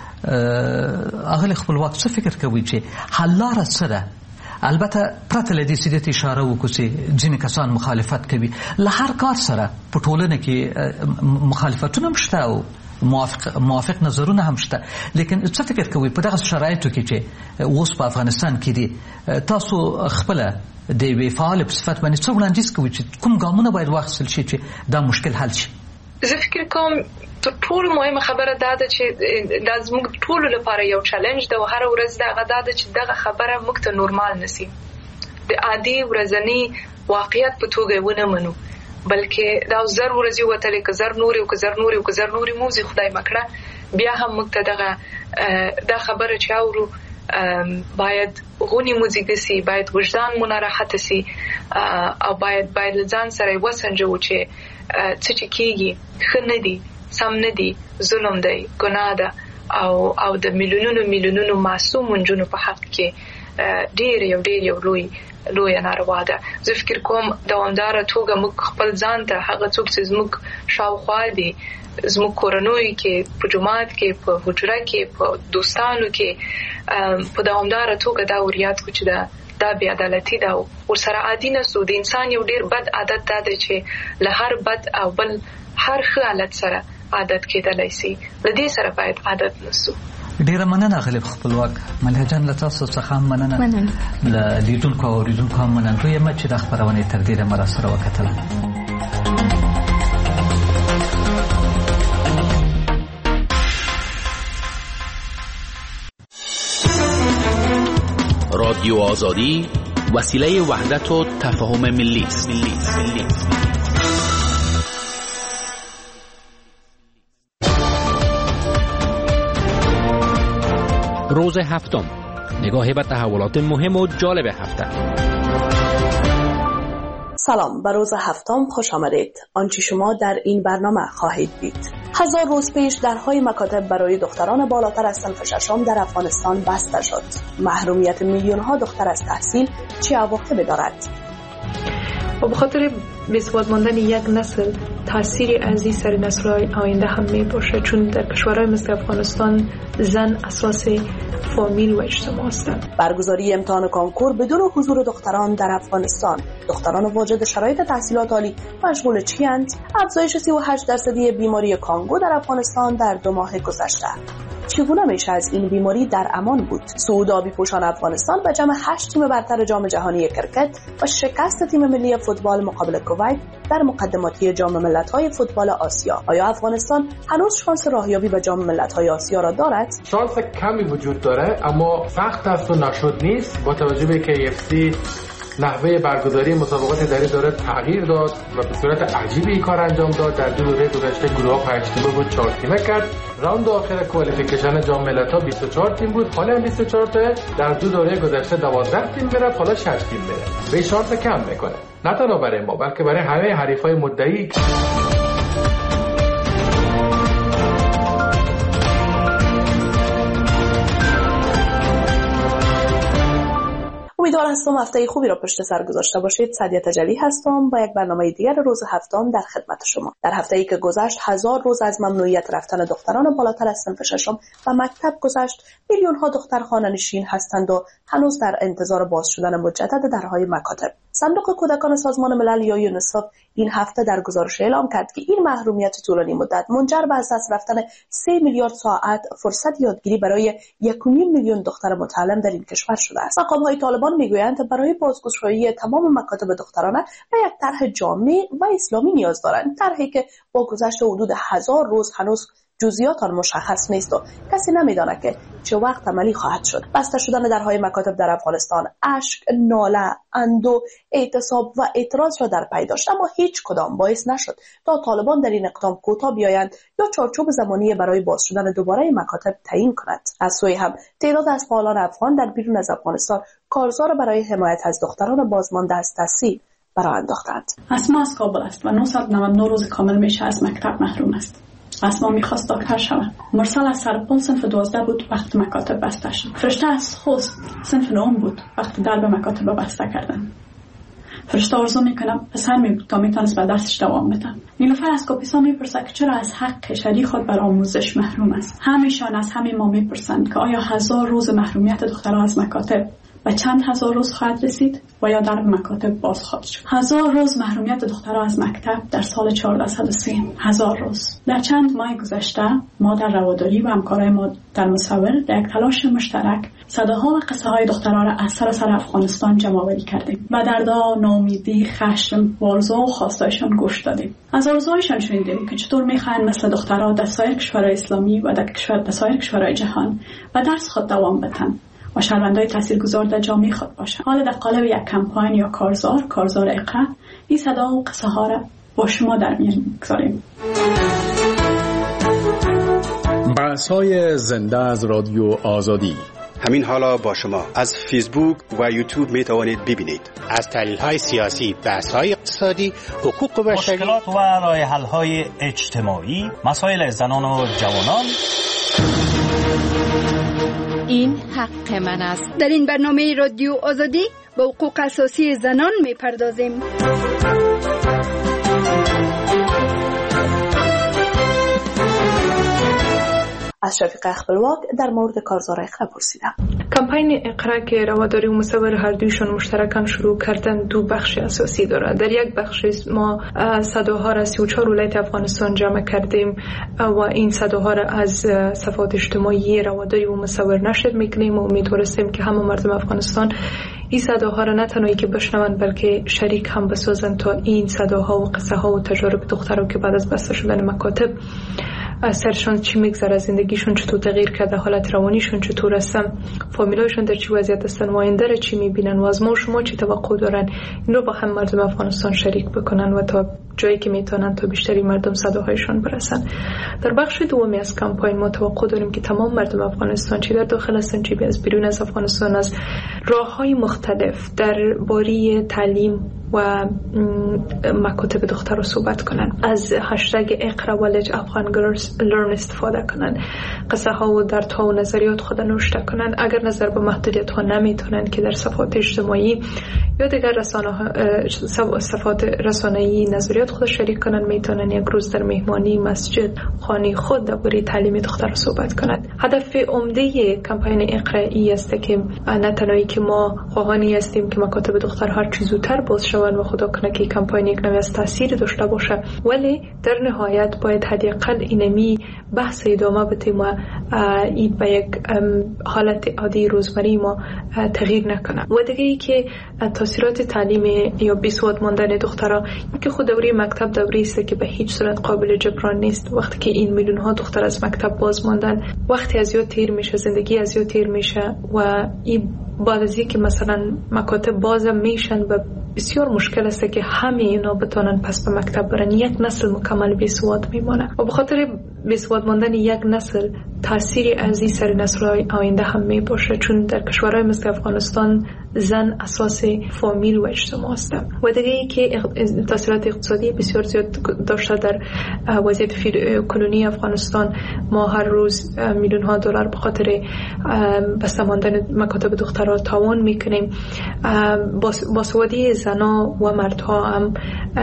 اغلی خپلواک څه فکر کوي چې حل لاره څه ده؟ البته پرته له دې چې دې اشاره وکړو چې ځینې کسان مخالفت کوي، له هر کار سره په ټولنه کې مخالفتونه هم شته او موافق نظرونه هم شته. لیکن څه فکر کوي په دغه شرایطو کې چې اوس په افغانستان کې دي، تاسو خپله د یوې فعال په صفت باندې څه وړاندیز کوي چې کوم ګامونه باید واخیستل شي چې دا مشکل حل شي؟ زه فکر کوم تر ټولو مهمه خبره دا ده چې دا زموږ ټولو لپاره یو چالنج ده او هر ورځ دغه دا ده چې دغه خبره موږ ته نورمال نسی، د عادي ورځنی واقعیت په توګه ونه منو، بلکې دا زر ورځې وتلې که زر نوري او که زر نوري او که زر نوري موزي خدای مکړه بیا هم موږ ته دغه دا خبره چې اورو باید غونی موزیک سي، باید وجدان مو ناراحت سي او باید ځان سره وسنجو چې څه چې کېږي ښه نه دي، سم نه دي، ظلم دی، ګناه ده او د میلیونونو معصوم نجونو په حق کې ډېر یو لوی ناروا ده. زه فکر کوم دوامداره توګه موږ خپل ځان ته هغه څوک چې زموږ شاوخوا دي، زموږ کورنیو کې، په جومات کې، په حجره کې، په دوستانو کې، په دوامداره توګه دا وريات کو چې دا بې عدالتي ده او ورسره عادي نسو. د انسان یو ډېر بد عادت دا دی چې له هر بد او بل هر ښه حالت سره عادت کېدلی سي، له دې سره باید عادت نسو. ډیره مننه غالب خپلواک ملحه جان، له تاسو څخه هم مننه، له لیدونکو او اوریدونکو هم مننه یم چې دا خپرونه تر ډیره مره سره وکتله. رادیو آزادی وسیله وحدت و تفاهم ملی است. روز هفتم، نگاهی به تحولات مهم و جالب هفته. سلام، به روز هفتم خوش آمدید. آنچه شما در این برنامه خواهید دید: 1000 روز پیش درهای مکاتب برای دختران بالاتر از صنف ششم در افغانستان بسته شد. محرومیت میلیون‌ها دختر از تحصیل چه عواقبی دارد؟ و به خاطر بی‌ثبات ماندن یک نسل تأثیری عزیز سر نسل‌های آینده هم می‌باشه، چون در کشورهای مثل افغانستان زن اساس فامیل و اجتماع هستند. برگزاری امتحان کنکور بدون حضور دختران در افغانستان دختران واجد شرایط تحصیلات عالی مشغول چی اند؟ افزایش 38% بیماری کانگو در افغانستان در 2 ماه گذشته. چگونه میشه از این بیماری در امان بود؟ صعود آبی پوشان افغانستان به جمع 8 تیم برتر جام جهانی کرکت و شکست تیم ملی فوتبال مقابل کویت در مقدماتی جام ملت‌های فوتبال آسیا. آیا افغانستان هنوز شانس راهیابی به جام ملت‌های آسیا را دارد؟ شانس کمی وجود داره، اما سخت است و نشد نیست. با توجه به که KFC نحوه برگزاری مسابقات دری داره تغییر داد و به صورت عجیبی این کار انجام داد. در 2 دوره گذشته گروه 5 تیمه بود 4 تیمه کرد. راوند آخر کوالیفیکیشن جام ملت‌ها 24 تیم بود، حالا هم 24 تا. در 2 دوره گذشته 12 تیم میره، حالا 6 تیم میره. به شانس کم میکنه، نه تنها برای ما بلکه برای همه حریفای مدعی. امیدوار هستم هفته خوبی را پشت سر گذاشته باشید. سعدیه تجلی هستم با یک برنامه دیگر روز هفتم در خدمت شما. در هفته‌ای که گذشت 1000 روز از ممنوعیت رفتن دختران بالاتر از صنف ششم و مکتب گذشت. میلیون‌ها دختر خانه‌نشین هستند و هنوز در انتظار باز شدن مجدد درهای مکاتب. صندوق کودکان سازمان ملل یا یونیسف این هفته در گزارش اعلام کرد که این محرومیت طولانی مدت منجر به از دست رفتن 3 میلیارد ساعت فرصت یادگیری برای 1.5 میلیون دختر متعلم در این کشور شده است. مقام‌های طالبان میگویند برای بازگشایی تمام مکاتب دخترانه به یک طرح جامع و اسلامی نیاز دارند، طرحی که با گذشت حدود 1000 روز هنوز جزئیات آن مشخص نیست و کسی نمیداند که چه وقت عملی خواهد شد. بسته شدن درهای مکاتب در افغانستان اشک، ناله، اندو، اعتصاب و اعتراض را در پی داشت، اما هیچ کدام باعث نشد تا طالبان در این اقدام کوتاه بیایند یا چارچوب زمانی برای باز شدن دوباره مکاتب تعیین کند. از سوی هم تعداد از فعالان افغان در بیرون از افغانستان کارزار برای حمایت از دختران بازمانده از تحصیل برآ انداختند. اسما از کابل است و 999 روز کامل میشه از مکتب محروم است. اسما میخواست دکتر شود. مرسل از سرپل صنف 12 بود وقت مکاتب بسته شد. فرشته از خوست صنف 9 بود وقت درب مکاتب بسته کردن. فرشته آرزو میکنم پسر می بود تا میتونست به درسش دوام بده. نیلوفر از کاپیسا میپرسد که چرا از حق شریک خود بر آموزش محروم است. همیشان از همین ما میپرسند که آیا 1000 روز محرومیت دخترها از مکاتب و چند هزار روز خواهد رسید و یا در مکاتب باز خواهد شد. 1000 روز محرومیت دخترها از مکتب در سال 1403. 1000 روز. در چند ماه گذشته ما در رواداری و همکارای ما در مصور در یک تلاش مشترک صداها و قصه های دخترها را از سراسر افغانستان جمع آوری کردیم و دردا، ناامیدی، خشم، آرزو و خواستایشان گوش دادیم. از آرزوهایشان شنیدیم که چطور میخواهند مثل دخترها در سایر کشورهای اسلامی و در سایر کشورهای جهان و درس خود دوام بدن و شهروندای تاثیرگذار در جامعه خود باشند. حالا در قالب یک کمپاین یا کارزار اقرا این صدا و قصه ها را با شما در میان میگذاریم. بحث‌های زنده از رادیو آزادی همین حالا با شما از فیسبوک و یوتیوب می توانید ببینید. از تحلیل‌های سیاسی، بحث‌های اقتصادی، حقوق بشری، مشکلات و راه حل‌های اجتماعی، مسائل زنان و جوانان. این حق من است. در این برنامه رادیو آزادی به حقوق اساسی زنان می‌پردازیم. از شفیق اخبلواک در مورد کارزار اقرا پرسیدم. کمپین اقرا که رواداری و مصور هر دویشون مشترکاً شروع کردن 2 بخش اساسی داره. در یک بخش ما صداها را 34 ولایت افغانستان جمع کردیم و این صداها را از صفحات اجتماعی رواداری و مصور نشر میکنیم و امیدواریم که همه مردم افغانستان این صداها را نه تنهایی که بشنوند بلکه شریک هم بسازند تا این صداها و قصه ها و تجارب دخترها که بعد از بسته شدن مکاتب سرشان چی میگذره، زندگیشون چطور تغییر کرده، حالت روانیشون چطور هستن، فامیلایشون در چی وضعیت هستن و آینده را چی میبینن و از ما و شما چی توقع دارن، این رو با هم مردم افغانستان شریک بکنن و تا جایی که میتونن تا بیشتری مردم صداهایشان برسن. در بخش دومی از کمپاین ما توقع داریم که تمام مردم افغانستان چی در داخل هستن چی از بیرون از افغانستان از راههای مختلف درباره تعلیم و مکاتب دختر رو صحبت کنن، از هشتگ اقرا ولج افغان گرلز لرن استفاده کنن، قصه ها و دردها و نظریات خود نوشته کنن. اگر نظر به محدودیت ها نمیتونن که در صفحات اجتماعی یا دیگر صفحات رسانه‌ای نظریات خود شریک کنن، میتونن یک روز در مهمانی مسجد خانه خود درباره تعلیم دختر رو صحبت کنند. هدف عمده کمپین اقرایی است که نه تنهایی که ما خواهانی هستیم که مکاتب دختر هر چه زودتر باز شود شوند و خدا کنه که کمپاین یک نوع از تاثیر داشته باشه، ولی در نهایت باید حداقل اینمی بحث ادامه بدیم و این به یک حالت عادی روزمره ما تغییر نکنه. و دیگه ای که تاثیرات تعلیم یا بیسواد ماندن دخترها، که خود دوره مکتب دوره است که به هیچ صورت قابل جبران نیست. وقتی که این میلیون ها دختر از مکتب باز ماندن، وقتی از یاد تیر میشه، زندگی از یاد تیر میشه و این بعد از اینکه مثلا مکاتب باز میشن و بسیار مشکل است که همه اینا بتونن پس به مکتب برن، یک نسل مکمل بیسواد میمونه و به خاطر بیسواد ماندن یک نسل تاثیری از این سر نسل آینده هم می باشه، چون در کشورهای مثل افغانستان زن اساس فامیل و اجتماع است. و دیگه ای که تاثیرات اقتصادی بسیار زیاد داشته در وضعیت کنونی افغانستان. ما هر روز میلیون ها دلار به خاطر بسته ماندن مکاتب دخترها تاوان میکنیم. باسوادی زنا و مردها هم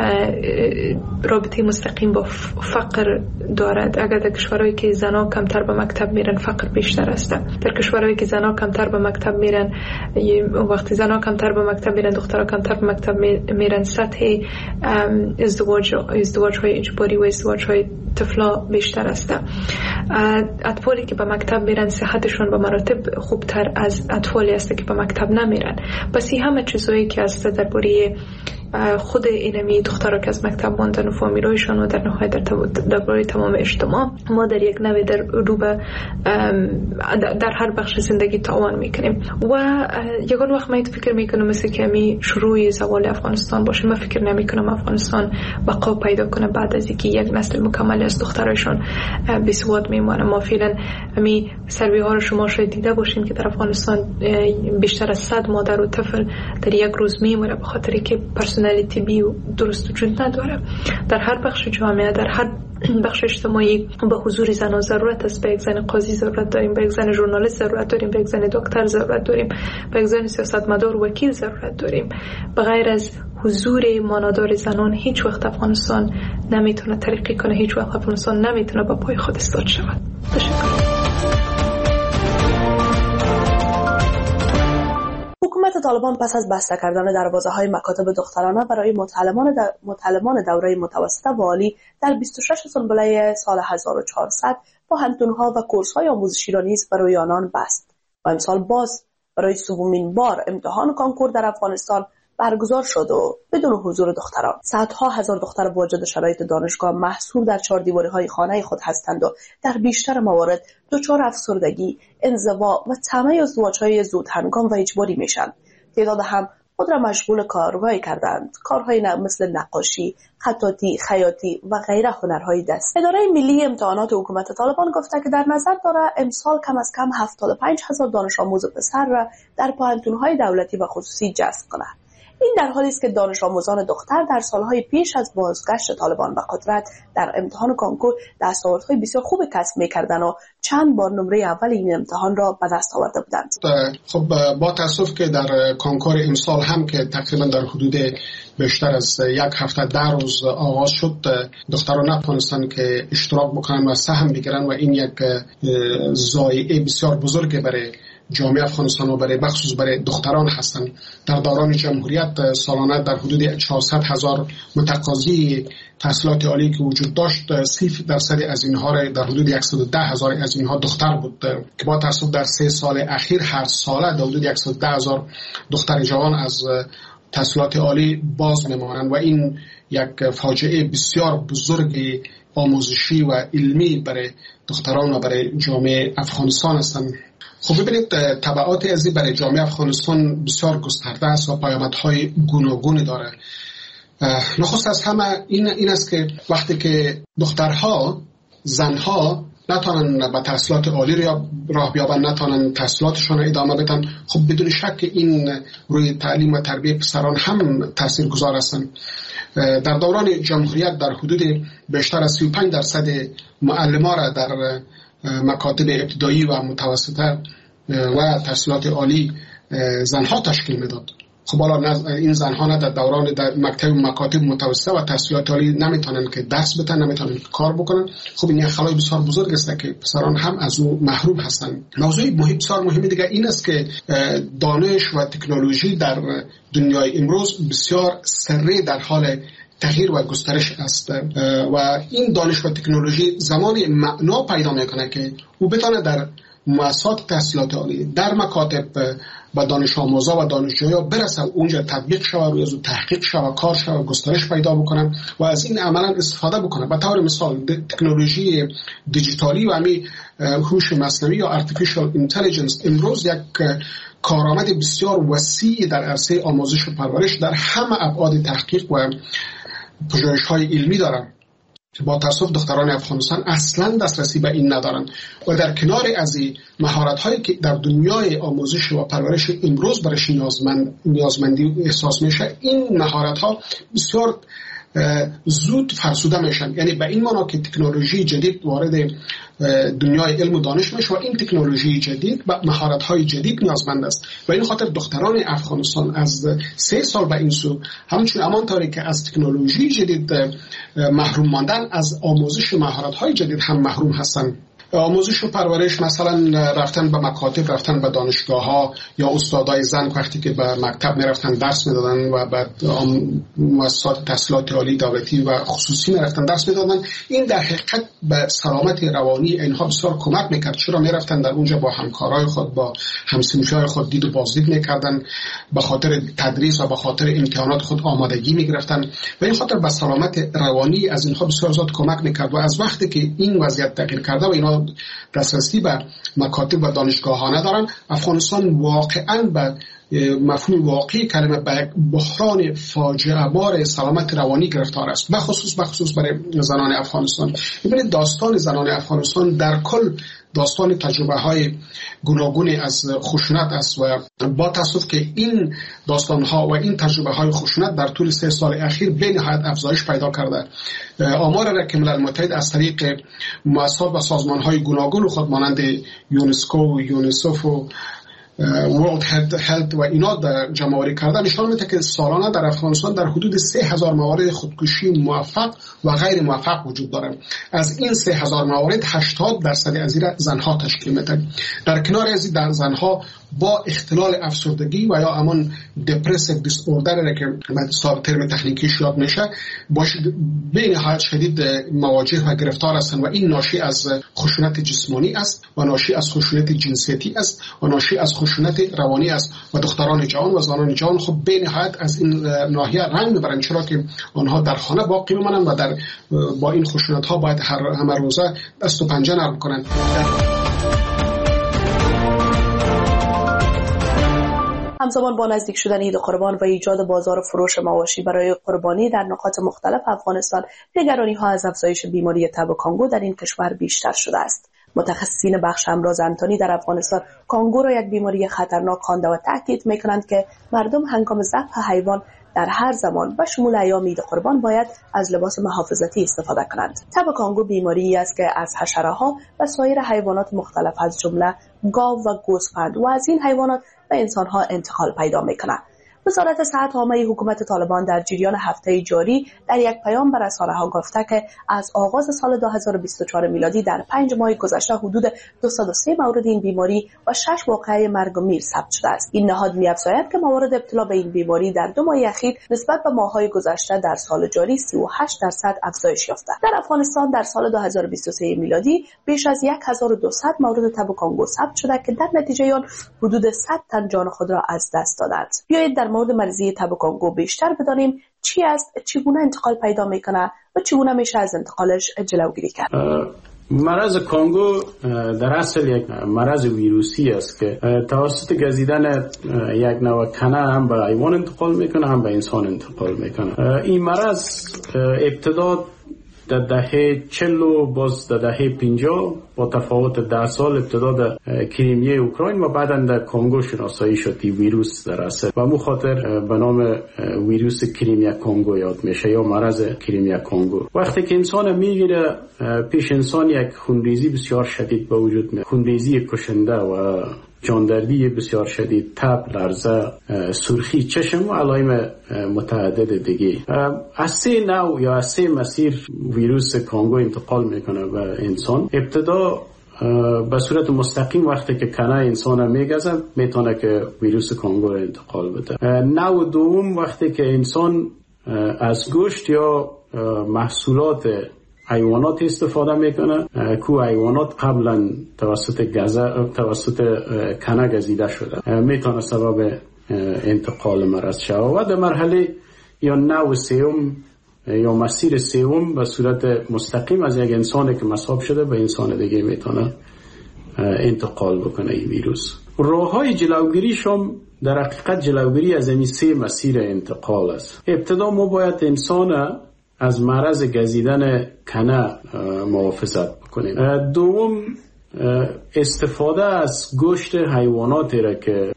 رابطه مستقیم با فقر دارد. اگر در کشورهایی که زنا کمتر به مکتب میرن فقر بیشتر است. در کشورهایی که زنا کمتر به مکتب میرن، وقتی زنا کمتر به مکتب میرن، دخترها کمتر به مکتب میرن، سطح ازدواج های اجباری و ازدواج های طفلا بیشتر است. اطفالی که به مکتب میرن صحتشون به مراتب خوبتر از اطفالی است که به مکتب نمیرن. پس این همه چیزایی که است درباره خود اینمی دخترها که از مکتب ماندن و فامیلایشان و در نهایت درباره تمام اجتماع، ما در یک نوع در در هر بخش زندگی تاوان میکنیم. و یگان وقت من فکر میکنم مثل که می شروع زوال افغانستان باشه. من فکر نمیکنم افغانستان بقا پیدا کنه بعد از اینکه یک نسل مکمل از دخترایشان بیسواد میمونه. ما فعلا می سروی ها رو شما شاید دیده باشین که در افغانستان بیشتر از 100 مادر و طفل در یک روز میمونه به خاطر که پرسنل طبی درست وجود نداره. در هر بخش جامعه، در هر بخش اجتماعی به حضور زنان ضرورت است. به یک زن قاضی ضرورت داریم، به یک زن ژورنالیست ضرورت داریم، به یک زن دکتر ضرورت داریم، به یک زن سیاستمدار و وکیل ضرورت داریم. بغیر از حضور مانادار زنان هیچ وقت افغانستان نمیتونه ترقی کنه، هیچ وقت افغانستان نمیتونه با پای خود ایستاد شود. تشکر. حکومت طالبان پس از بسته کردن دروازه‌های مکاتب دخترانه برای متعلمان دوره متوسطه و عالی در 26 سنبله سال 1400 پوهنتون‌ها و کورس‌های آموزشی را نیز برای آنان بست و امسال باز برای سومین بار امتحان کنکور در افغانستان برگزار شد و بدون حضور دختران. صدها هزار دختر واجد شرایط دانشگاه محصور در 4 دیواره‌های خانه خود هستند و در بیشتر موارد دچار افسردگی، انزوا و طمع ازدواج‌های زود هنگام و اجباری میشن. تعداد هم خود را مشغول کارهایی کردند، کارهایی مثل نقاشی، خطاطی، خیاطی و غیره هنرهای دست. اداره ملی امتحانات حکومت طالبان گفته که در نظر داره امسال کم از کم 75,000 دانش آموز پسر را در پوهنتون‌های دولتی و خصوصی جذب کند. این در حالی است که دانش آموزان دختر در سالهای پیش از بازگشت طالبان به قدرت در امتحان کنکور دستاوردهای بسیار خوب کسب می‌کردند و چند بار نمره اول این امتحان را به دست آورده بودند. خب با تاسف که در کنکور امسال هم که تقریبا در حدود بیشتر از یک هفته 10 روز آغاز شد، دختران نتونستند که اشتراک بکنن و سهم بگیرن و این یک ضایعه بسیار بزرگ برای جامعه افغانستان و برای بخصوص برای دختران هستند. در دوران جمهوریت سالانه در حدود 400,000 متقاضی تحصیلات عالی که وجود داشت، 30% از اینها در حدود 110,000 از اینها دختر بود که با تاسف در 3 سال اخیر هر ساله در حدود 110,000 دختر جوان از تحصیلات عالی باز میمانند و این یک فاجعه بسیار بزرگ آموزشی و علمی برای دختران و برای جامعه افغانستان هستند. خب ببینید تبعات ازی برای جامعه افغانستان بسیار گسترده است و پیامدهای گوناگونی داره. نخست از همه این است که وقتی که دخترها، زنها نتونن به تحصیلات عالی راه بیابن، نتونن تحصیلاتشون را ادامه بدن، خب بدون شک این روی تعلیم و تربیت پسران هم تاثیرگذار هستند. در دوران جمهوریت در حدود بیشتر از 35% معلمان را در مکاتب ابتدایی و متوسطه و تحصیلات عالی زنها تشکیل میداد. خب حالا این زنها نه در دوران در مکاتب متوسطه و تحصیلات عالی نمیتونن که درس بدن، نمیتونن که کار بکنن. خب این یک خلای بسیار بزرگ است که پسران هم از او محروم هستند. موضوع بسیار مهمی دیگه این است که دانش و تکنولوژی در دنیای امروز بسیار سریع در حال تغییر و گسترش است و این دانش و تکنولوژی زمانی معنا پیدا میکنه که او بتونه در مؤسسات تحصیلات عالی، در مکاتب با دانش آموزا و دانشجویا برسه، اونجا تطبیق شود، روی از تحقیق شود، کار شود، گسترش پیدا بکنن و از این عملا استفاده بکنن. به طور مثال تکنولوژی دیجیتالی و هوش مصنوعی یا artificial intelligence امروز یک کارآمد بسیار وسیع در عرصه آموزش و پرورش در همه ابعاد تحقیق و پژوهش‌های علمی دارن. با تاسف دختران افغانستان اصلا دسترسی به این ندارن و در کنار از این مهارت‌هایی که در دنیای آموزش و پرورش امروز برش نیازمندی احساس میشه، این مهارت‌ها بسیار زود فرسوده میشن. یعنی به این معنا که تکنولوژی جدید وارد دنیای علم و دانش میشه و این تکنولوژی جدید به مهارت‌های جدید نیازمند است و این خاطر دختران افغانستان از 3 سال به این سو همچون همانطوری که از تکنولوژی جدید محروم ماندن، از آموزش مهارت‌های جدید هم محروم هستند. آموزش و پرورش مثلا رفتن به مکاتب، رفتن به دانشگاه‌ها یا استادای زن وقتی که به مکتب میرفتن درس میدادن و بعد مؤسسات تحصیلات عالی دولتی و خصوصی میرفتن درس میدادن، این در حقیقت به سلامت روانی اینها بسیار کمک میکرد. چرا میرفتن در اونجا با همکارای خود، با همسنفیای خود دید و بازدید میکردن، به خاطر تدریس و به خاطر امتحانات خود آمادگی میگرفتن و این خاطر به سلامت روانی از اینها بسیار زیاد کمک میکرد. و از وقتی که این وضعیت تغییر کرده و اینا دسترسی به مکاتب و دانشگاه ها ندارن، افغانستان واقعا به مفهوم واقعی کلمه به بحران فاجعه بار سلامت روانی گرفتار است، به خصوص برای زنان افغانستان. ببینید داستان زنان افغانستان در کل داستان تجربه های گوناگونی از خشونت است و با تاسف که این داستان ها و این تجربه های خشونت در طول 3 سال اخیر به نهایت افزایش پیدا کرده. آمار را که ملل متحد از طریق مؤسسات و سازمان های گوناگون خود مانند یونسکو و یونیسف و World Health و اینا در جمع‌آوری کرده نشان میده که سالانه در افغانستان در حدود 3000 موارد خودکشی موفق و غیر موفق وجود داره. از این 3000 موارد 80% از این زنها تشکیل میده. در کنار از این زنها با اختلال افسردگی و یا همان depressive disorder که به ترم تکنیکیش یاد میشه باش به نهایت شدید مواجه و گرفتار هستند و این ناشی از خشونت جسمانی است و ناشی از خشونت جنسیتی است و ناشی از خشونت روانی است و دختران جوان و زنان جوان خب به نهایت از این ناحیه رنج میبرند، چرا که آنها در خانه باقی میمانند و با این خشونت ها باید همه روزه دست و پنجه نرم کنند. همزمان با نزدیک شدن عید قربان و ایجاد بازار فروش مواشی برای قربانی در نقاط مختلف افغانستان، نگرانی‌ها از افزایش بیماری تب کانگو در این کشور بیشتر شده است. متخصصین بخش امراض انتانی در افغانستان کانگو را یک بیماری خطرناک خوانده و تاکید می‌کنند که مردم هنگام ذبح حیوان در هر زمان و شمول ایام عید قربان باید از لباس محافظتی استفاده کنند. تب کانگو بیماری است که از حشره‌ها و سایر حیوانات مختلف از جمله گاو و گوسفند و از این حیوانات به انسان‌ها انتقال پیدا می‌کند. وزارت صحت عامه حکومت طالبان در جریان هفته جاری در یک پیام به رسانه‌ها گفته که از آغاز سال 2024 میلادی در 5 ماه گذشته حدود 203 مورد این بیماری و 6 واقعه مرگ و میر ثبت شده است. این نهاد می‌افزاید که موارد ابتلا به این بیماری در 2 ماه اخیر نسبت به ماه‌های گذشته در سال جاری 38% افزایش یافته. در افغانستان در سال 2023 میلادی بیش از 1200 مورد تب کانگو ثبت شده که در نتیجه آن حدود 100 تن جان خود را از دست دادند. بیایید در مورد مریضی تب کانگو بیشتر بدانیم چی است، چگونه انتقال پیدا میکنه و چگونه میشه از انتقالش جلوگیری کرد. مرض کانگو در اصل یک مرض ویروسی است که توسط گزیدن یک نوع کنه هم به حیوان انتقال میکنه هم به انسان انتقال میکنه. این مرض ابتدا در دهه 40 و باز در دهه 50 با تفاوت 10 سال ابتدا در کریمیه اوکراین و بعدا در کانگو شناسایی شد این ویروس در اصل و مو خاطر به نام ویروس کریمیا کانگو یاد میشه یا مرض کریمیا کانگو. وقتی که انسان میگیره پیش انسان یک خونریزی بسیار شدید به وجود میاد، خونریزی کشنده و جاندردی بسیار شدید، تب، لرزه، سرخی چشم و علائم متعدد دیگه. از 3 نوع یا از 3 مسیر ویروس کانگو انتقال میکنه به انسان. ابتدا به صورت مستقیم وقتی که کنه انسان میگزه میتونه که ویروس کانگو رو انتقال بده. نوع دوم وقتی که انسان از گوشت یا محصولات حیوانات استفاده میکنه که حیوانات قبلا توسط کنه گزیده شده، میتونه سبب انتقال مرض شود. و در مرحله یا نوع سوم یا مسیر سوم به صورت مستقیم از یک انسانی که مصاب شده به انسان دیگه میتونه انتقال بکنه این ویروس. راه‌های جلوگیریش هم در حقیقت جلوگیری از این 3 مسیر انتقال است. ابتدا ما باید انسان از مرض گزیدن کنه محافظت بکنیم. دوم استفاده از گوشت حیواناتی را که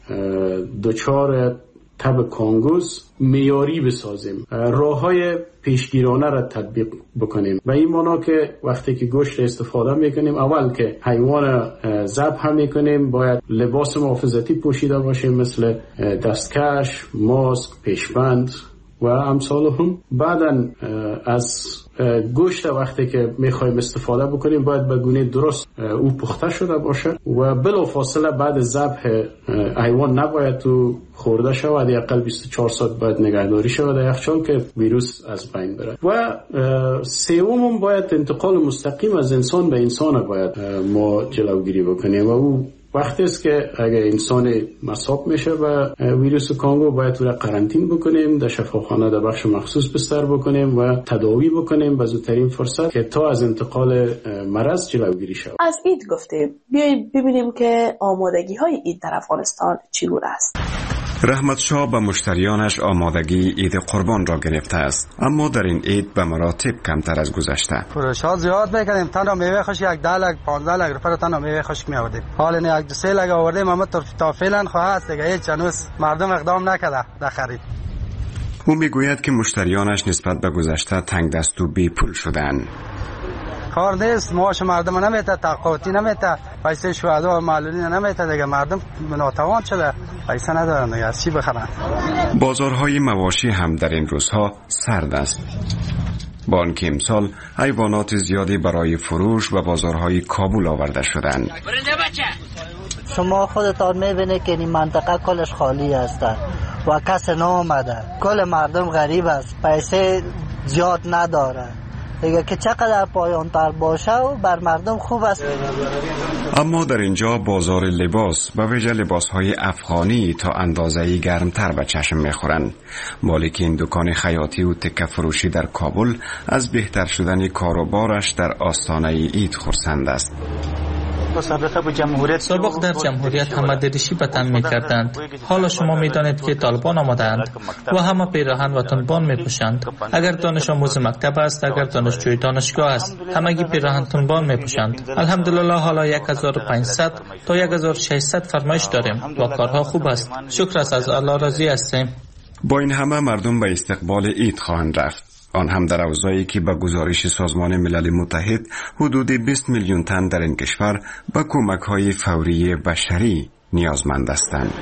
دچار تب کانگوز معیاری بسازیم، راه‌های پیشگیرانه را تطبیق بکنیم. و این معنا که وقتی که گوشت استفاده میکنیم اول که حیوان ذبح میکنیم باید لباس محافظتی پوشیده باشیم مثل دستکش، ماسک، پیشبند و امثالهم. بعداً از گوشت وقتی که میخوایم استفاده بکنیم باید به گونه درست او پخته شده باشه و بلافاصله بعد ذبح حیوان نباید تو خورده شود، حداقل 24 ساعت باید نگهداری شود در یخچال که ویروس از بین بره. و سوم باید انتقال مستقیم از انسان به انسان باید ما جلوگیری بکنیم و او وقتی است که اگر انسان مصاب میشه و ویروس کانگو باید او را قرنطین بکنیم، در شفاخانه در بخش مخصوص بستر بکنیم و تداوی بکنیم به زودترین فرصت که تا از انتقال مرض جلوگیری شود. از عید گفتیم، بیاییم ببینیم که آمادگی های عید در افغانستان چگونه است. رحمت شاه به مشتریانش آمادگی عید قربان را گرفته است، اما در این عید به مراتب کمتر از گذشته. فروشات زیاد میکنیم، تنها میوه خشک 10 لک 15 لک روپیه تنها میوه خشک میآوردیم. حالا یک 2-3 لک آوردیم، اما تا فعلا خواهد دیگه هیچ هنوز مردم اقدام نکرده در خرید. او میگوید که مشتریانش نسبت به گذشته تنگ دست و بی پول شدند. کار نیست، معاش مردم نمیته، تقاطی نمیته، پیسه شهدا و معلولین نمیته دیگه، مردم ناتوان شده، پیسه ندارن دیگه، از چی بخرن؟ بازارهای مواشی هم در این روزها سرد است. با آنکه امسال حیوانات زیادی برای فروش و بازارهای کابل آورده شدند. شما خودتان میبینید که این منطقه کلش خالی است و کس نامده، کل مردم غریب است، پیسه زیاد نداره دیگه که چقدر پایان‌تر باشه و بر مردم خوب است. اما در اینجا بازار لباس و ویژه لباس‌های افغانی تا اندازه‌ای گرمتر به چشم می‌خورند. مالک این دکان خیاطی و تکه فروشی در کابل از بهتر شدن کاروبارش در آستانه عید خرسند است. سابق در جمهوریت همه دریشی به تن می‌کردند. حالا شما می‌دانید که طالبان آمدند و همه پیراهن و تنبان می‌پوشند. اگر دانش آموز مکتب است، اگر دانشجوی دانشگاه است، همگی پیراهن تنبان می‌پوشند. الحمدلله حالا 1500 تا 1600 فرمایش داریم و کارها خوب است. شکر است، از الله راضی هستیم. با این همه مردم به استقبال عید خواهند رفت. آن هم در اوضاعی که به گزارش سازمان ملل متحد حدود 20 میلیون تن در این کشور به کمک‌های فوری بشری نیازمند هستند.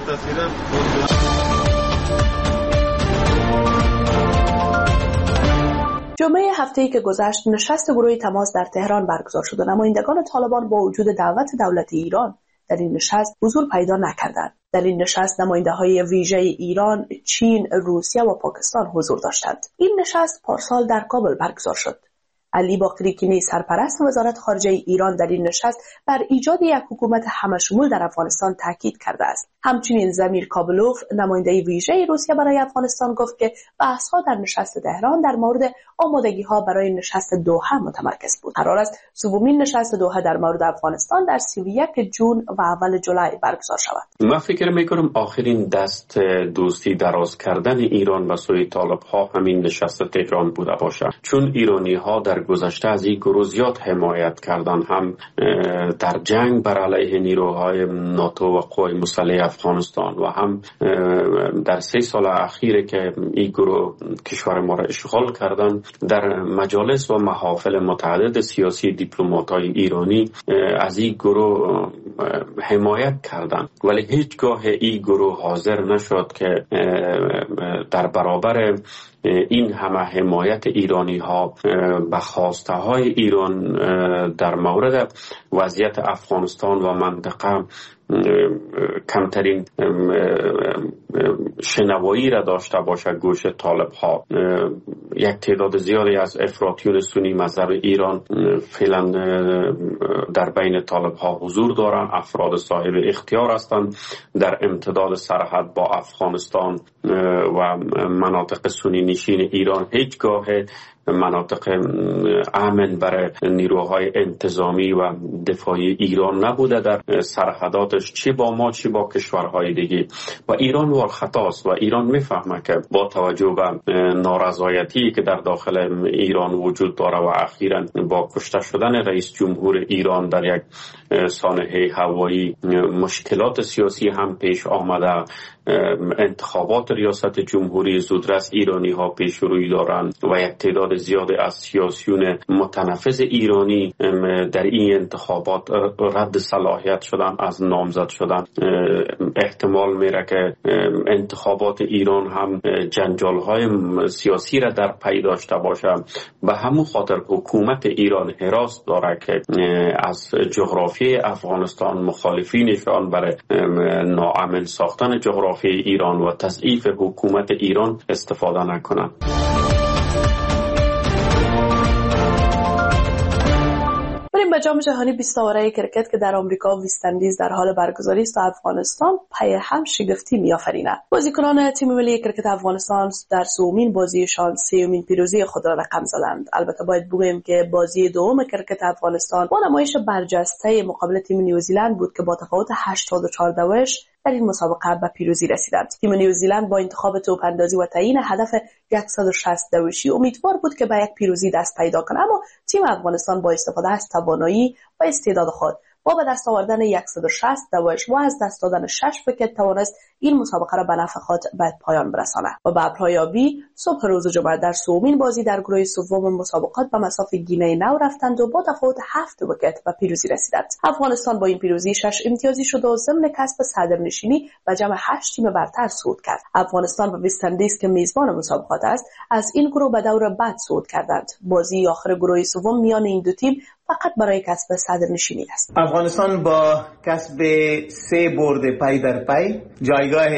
جمعه هفته‌ای که گذشت نشست گروه تماس در تهران برگزار شد و نمایندگان طالبان با وجود دعوت دولت ایران در این نشست حضور پیدا نکردند. در این نشست نماینده‌های ویژه ایران، چین، روسیه و پاکستان حضور داشتند. این نشست پارسال در کابل برگزار شد. علی باقری کنی سرپرست وزارت خارجه ایران در این نشست بر ایجاد یک حکومت همشمول در افغانستان تاکید کرده است. همچنین زمیر کابلوف نماینده ویژه روسیه برای افغانستان گفت که بحث‌ها در نشست تهران در مورد آمادگی‌ها برای نشست دوحه متمرکز بود. قرار است سومین نشست دوحه در مورد افغانستان در 31 جون و اول جولای برگزار شود. من فکر می‌کنم آخرین دست دوستی دراز کردن ایران به سوی طالب‌ها همین نشست تهران بوده باشد، چون ایرانی‌ها در گذشته از این گروه زیاد حمایت کردن، هم در جنگ بر علیه نیروهای ناتو و قوای مسلح افغانستان و هم در 3 سال اخیر که این گروه کشور ما را اشغال کردن در مجالس و محافل متعدد سیاسی دیپلمات‌های ایرانی از این گروه حمایت کردند، ولی هیچگاه این گروه حاضر نشد که در برابر این همه حمایت ایرانی ها به خواسته های ایران در مورد وضعیت افغانستان و منطقه کمترین شنوایی را داشته باشه گوش طالب ها. یک تعداد زیادی از افراطیون سنی مذهب ایران فعلا در بین طالب ها حضور دارند، افراد صاحب اختیار هستند در امتداد سرحد با افغانستان و مناطق سنی نشین ایران. هیچگاه مناطق امن برای نیروهای انتظامی و دفاعی ایران نبوده در سرحداتش، چه با ما چه با کشورهای دیگه. و ایران وار خطاست و ایران میفهمه که با توجه به نارضایتی که در داخل ایران وجود داره و اخیراً با کشته شدن رئیس جمهور ایران در یک سانحه هوایی مشکلات سیاسی هم پیش آمده. انتخابات ریاست جمهوری زودرس ایرانی ها پیش روی دارند و یک تعداد زیاد از سیاسیون متنفذ ایرانی در این انتخابات رد صلاحیت شدن، از نامزد شدن. احتمال میره که انتخابات ایران هم جنجال های سیاسی را در پی داشته باشه. به همون خاطر حکومت ایران حراس داره که از جغرافی افغانستان مخالفینشان برای ناامن ساختن جغرافی ایران و تضعیف حکومت ایران استفاده نکنند. بریم به جام جهانی 20 آوره کرکت که در آمریکا و وست اندیز در حال برگزاری است و افغانستان پی هم شگفتی می‌آفریند. بازیکنان تیم ملی کرکت افغانستان در سومین بازیشان سومین پیروزی خود را رقم زدند. البته باید بگوییم که بازی دوم کرکت افغانستان با نمایش برجسته مقابل تیم نیوزیلند بود که با تفاوت 84 دوش در این مسابقه به پیروزی رسیدند. تیم نیوزیلند با انتخاب توپ اندازی و تعیین هدف 160 دوشی امیدوار بود که به یک پیروزی دست پیدا کند، اما تیم افغانستان با استفاده از توانایی و استعداد خود با به دست آوردن 160 دوش و از دست دادن 6 ویکت توانست این مسابقه را به نفع خود به پایان برساند و به ابرهای آبی صبح روز جمعه در سومین بازی در گروه سوم مسابقات به مصاف گینه نو رفتند و با تفاوت 7 ویکت به پیروزی رسیدند. افغانستان با این پیروزی 6 امتیازی شد و ضمن کسب صدرنشینی به جمع 8 تیم برتر صعود کرد. افغانستان و وست اندیز که میزبان مسابقات است از این گروه به دور بعد صعود کردند. بازی آخر گروه سوم میان این دو تیم فقط برای کسب صدرنشینی است. افغانستان با کسب 3 برد پی در پی جایگاه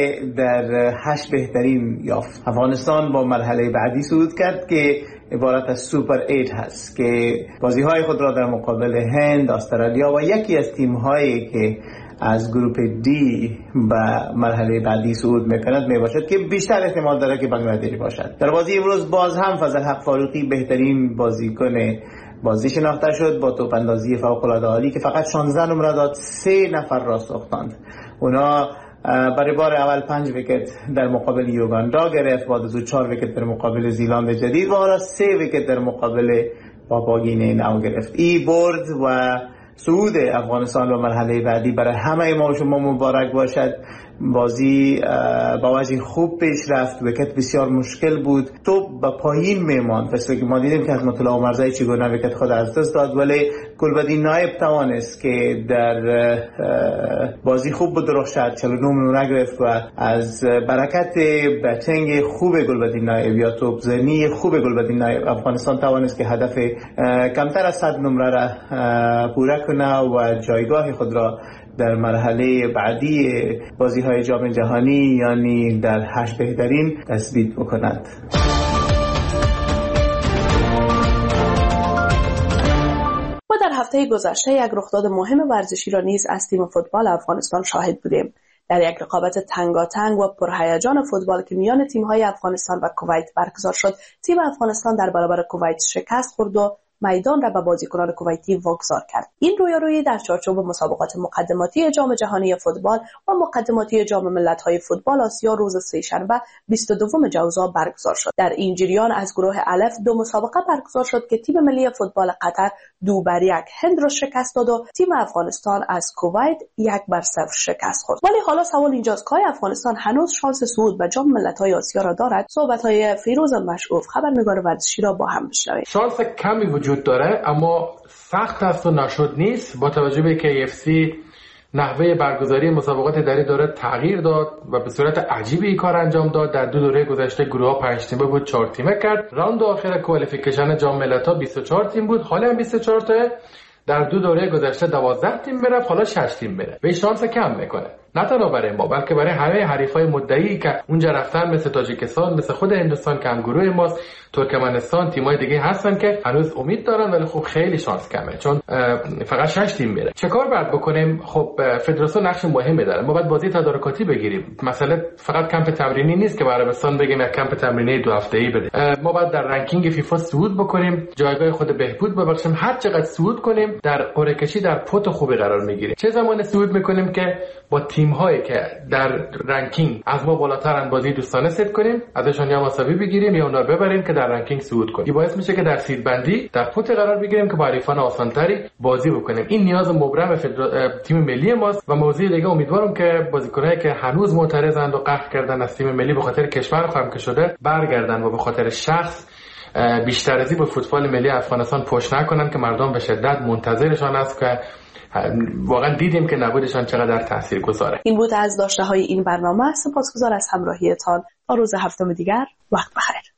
در 8 بهترین یافت. افغانستان با مرحله بعدی صعود کرد که عبارت از سوپر 8 هست که بازی‌های خود را در مقابل هند، استرالیا و یکی از تیم‌هایی که از گروه دی به مرحله بعدی صعود می‌کند میباشد که بیشتر احتمال داره که بنگلادش باشد. در بازی امروز باز هم فضل حق فاروقی بهترین بازیکن بازی شناخته شد با توپ اندازی فوق‌العاده عالی که فقط 16 نمره داد، 3 نفر را ساختند. اونا برای بار اول 5 ویکت در مقابل یوگاندا گرفت، بعد از 4 ویکت در مقابل زیلند جدید و حالا 3 ویکت در مقابل پاپوا گینه نو گرفت. این برد و صعود افغانستان به مرحله بعدی برای همه ما و شما مبارک باشد. بازی با وجه خوب پیش رفت، ویکت بسیار مشکل بود، توپ به پایین میماند، مثل که ما دیدیم که حکمت الله عمرزایی چگونه ویکت خود از دست داد، ولی گلبدین نایب توانست که در بازی خوب بدرخشد، 49 نمره گرفت و از برکت بتنگ خوب گلبدین نایب یا توپ زنی خوب گلبدین نایب افغانستان توانست که هدف کمتر از 100 نمره را پوره کنه و جایگاه خود را در مرحله بعدی بازی‌های جام جهانی یعنی در 8 بهترین تثبیت بکند. ما در هفته گذشته یک رخداد مهم ورزشی را نیز از تیم فوتبال افغانستان شاهد بودیم. در یک رقابت تنگاتنگ و پرهیجان فوتبال که میان تیم‌های افغانستان و کویت برگزار شد، تیم افغانستان در برابر کویت شکست خورد و میدان را به بازیکنان کویتی واگذار کرد. این رویارویی در چارچوب مسابقات مقدماتی جام جهانی فوتبال و مقدماتی جام ملت‌های فوتبال آسیا روز سه‌شنبه 22 جوزا برگزار شد. در این جریان از گروه الف 2 مسابقه برگزار شد که تیم ملی فوتبال قطر 2-1 هند را شکست داد و تیم افغانستان از کویت 1-0 شکست خورد. ولی حالا سوال اینجاست که افغانستان هنوز شانس صعود به جام ملت‌های آسیا را دارد؟ صحبت‌های فیروز مشعوف خبرنگار ورزشی را با هم بشنوید. شانس کمی وجود داره اما سخت است و نشد نیست با توجه به که AFC نحوه برگزاری مسابقات اداری داره تغییر داد و به صورت عجیبی این کار انجام داد. در 2 دوره گذشته گروه ها 5 تیمه بود، 4 تیمه کرد. راند آخر کوالیفیکیشن جام ملت‌ها 24 تیم بود، حالا هم 24 تا. در 2 دوره گذشته 12 تیم میره، حالا 6 تیم میره. به شانس کم میکنه، نه تنها برای ما بلکه برای همه حریفای مدعی که اونجا رفتن، مثل تاجیکستان، مثل خود هندوستان که هم گروه ماست، ترکمنستان، تیمای دیگه هستن که هنوز امید دارن ولی خب خیلی شانس کمه چون فقط 6 تیم میره. چه کار باید بکنیم؟ خب فدراسیون نقش مهمی داره. ما باید بازی تدارکاتی بگیریم. مثلا فقط کمپ تمرینی نیست که برای عربستان بگیم یک کمپ تمرینی 2 هفته‌ای بده. ما باید در رنکینگ فیفا صعود بکنیم، جایگاه خود بهبود ببخشیم. هر چقدر صعود کنیم در قرعه کشی در پوت خوبی قرار میگیریم. چه زمان صعود میکنیم که با تیم‌هایی که در رنکینگ از ما بالاترن بازی دوستانه ست کنیم، ازشون یا مساوی بگیریم یا اونا ببریم که در رنکینگ صعود کنیم. این باعث میشه که در سید بندی در پوت قرار بگیریم که با حریفان آسان‌تری بازی بکنیم. این نیاز مبرم تیم ملی ماست. و موضوع دیگه امیدوارم که بازیکنایی که هنوز معترضند و قهر کردن از تیم ملی به خاطر کشور خام که شده برگردن و به خاطر شخص بیشتر از این به فوتبال ملی افغانستان پشت نکنن که مردم به شدت منتظرشان است که واقعا دیدیم که نبودشان چقدر تاثیرگذاره. این بود از داشته‌های این برنامه. سپاسگزار از همراهیتان. تا روز هفتم دیگر، وقت بخیر.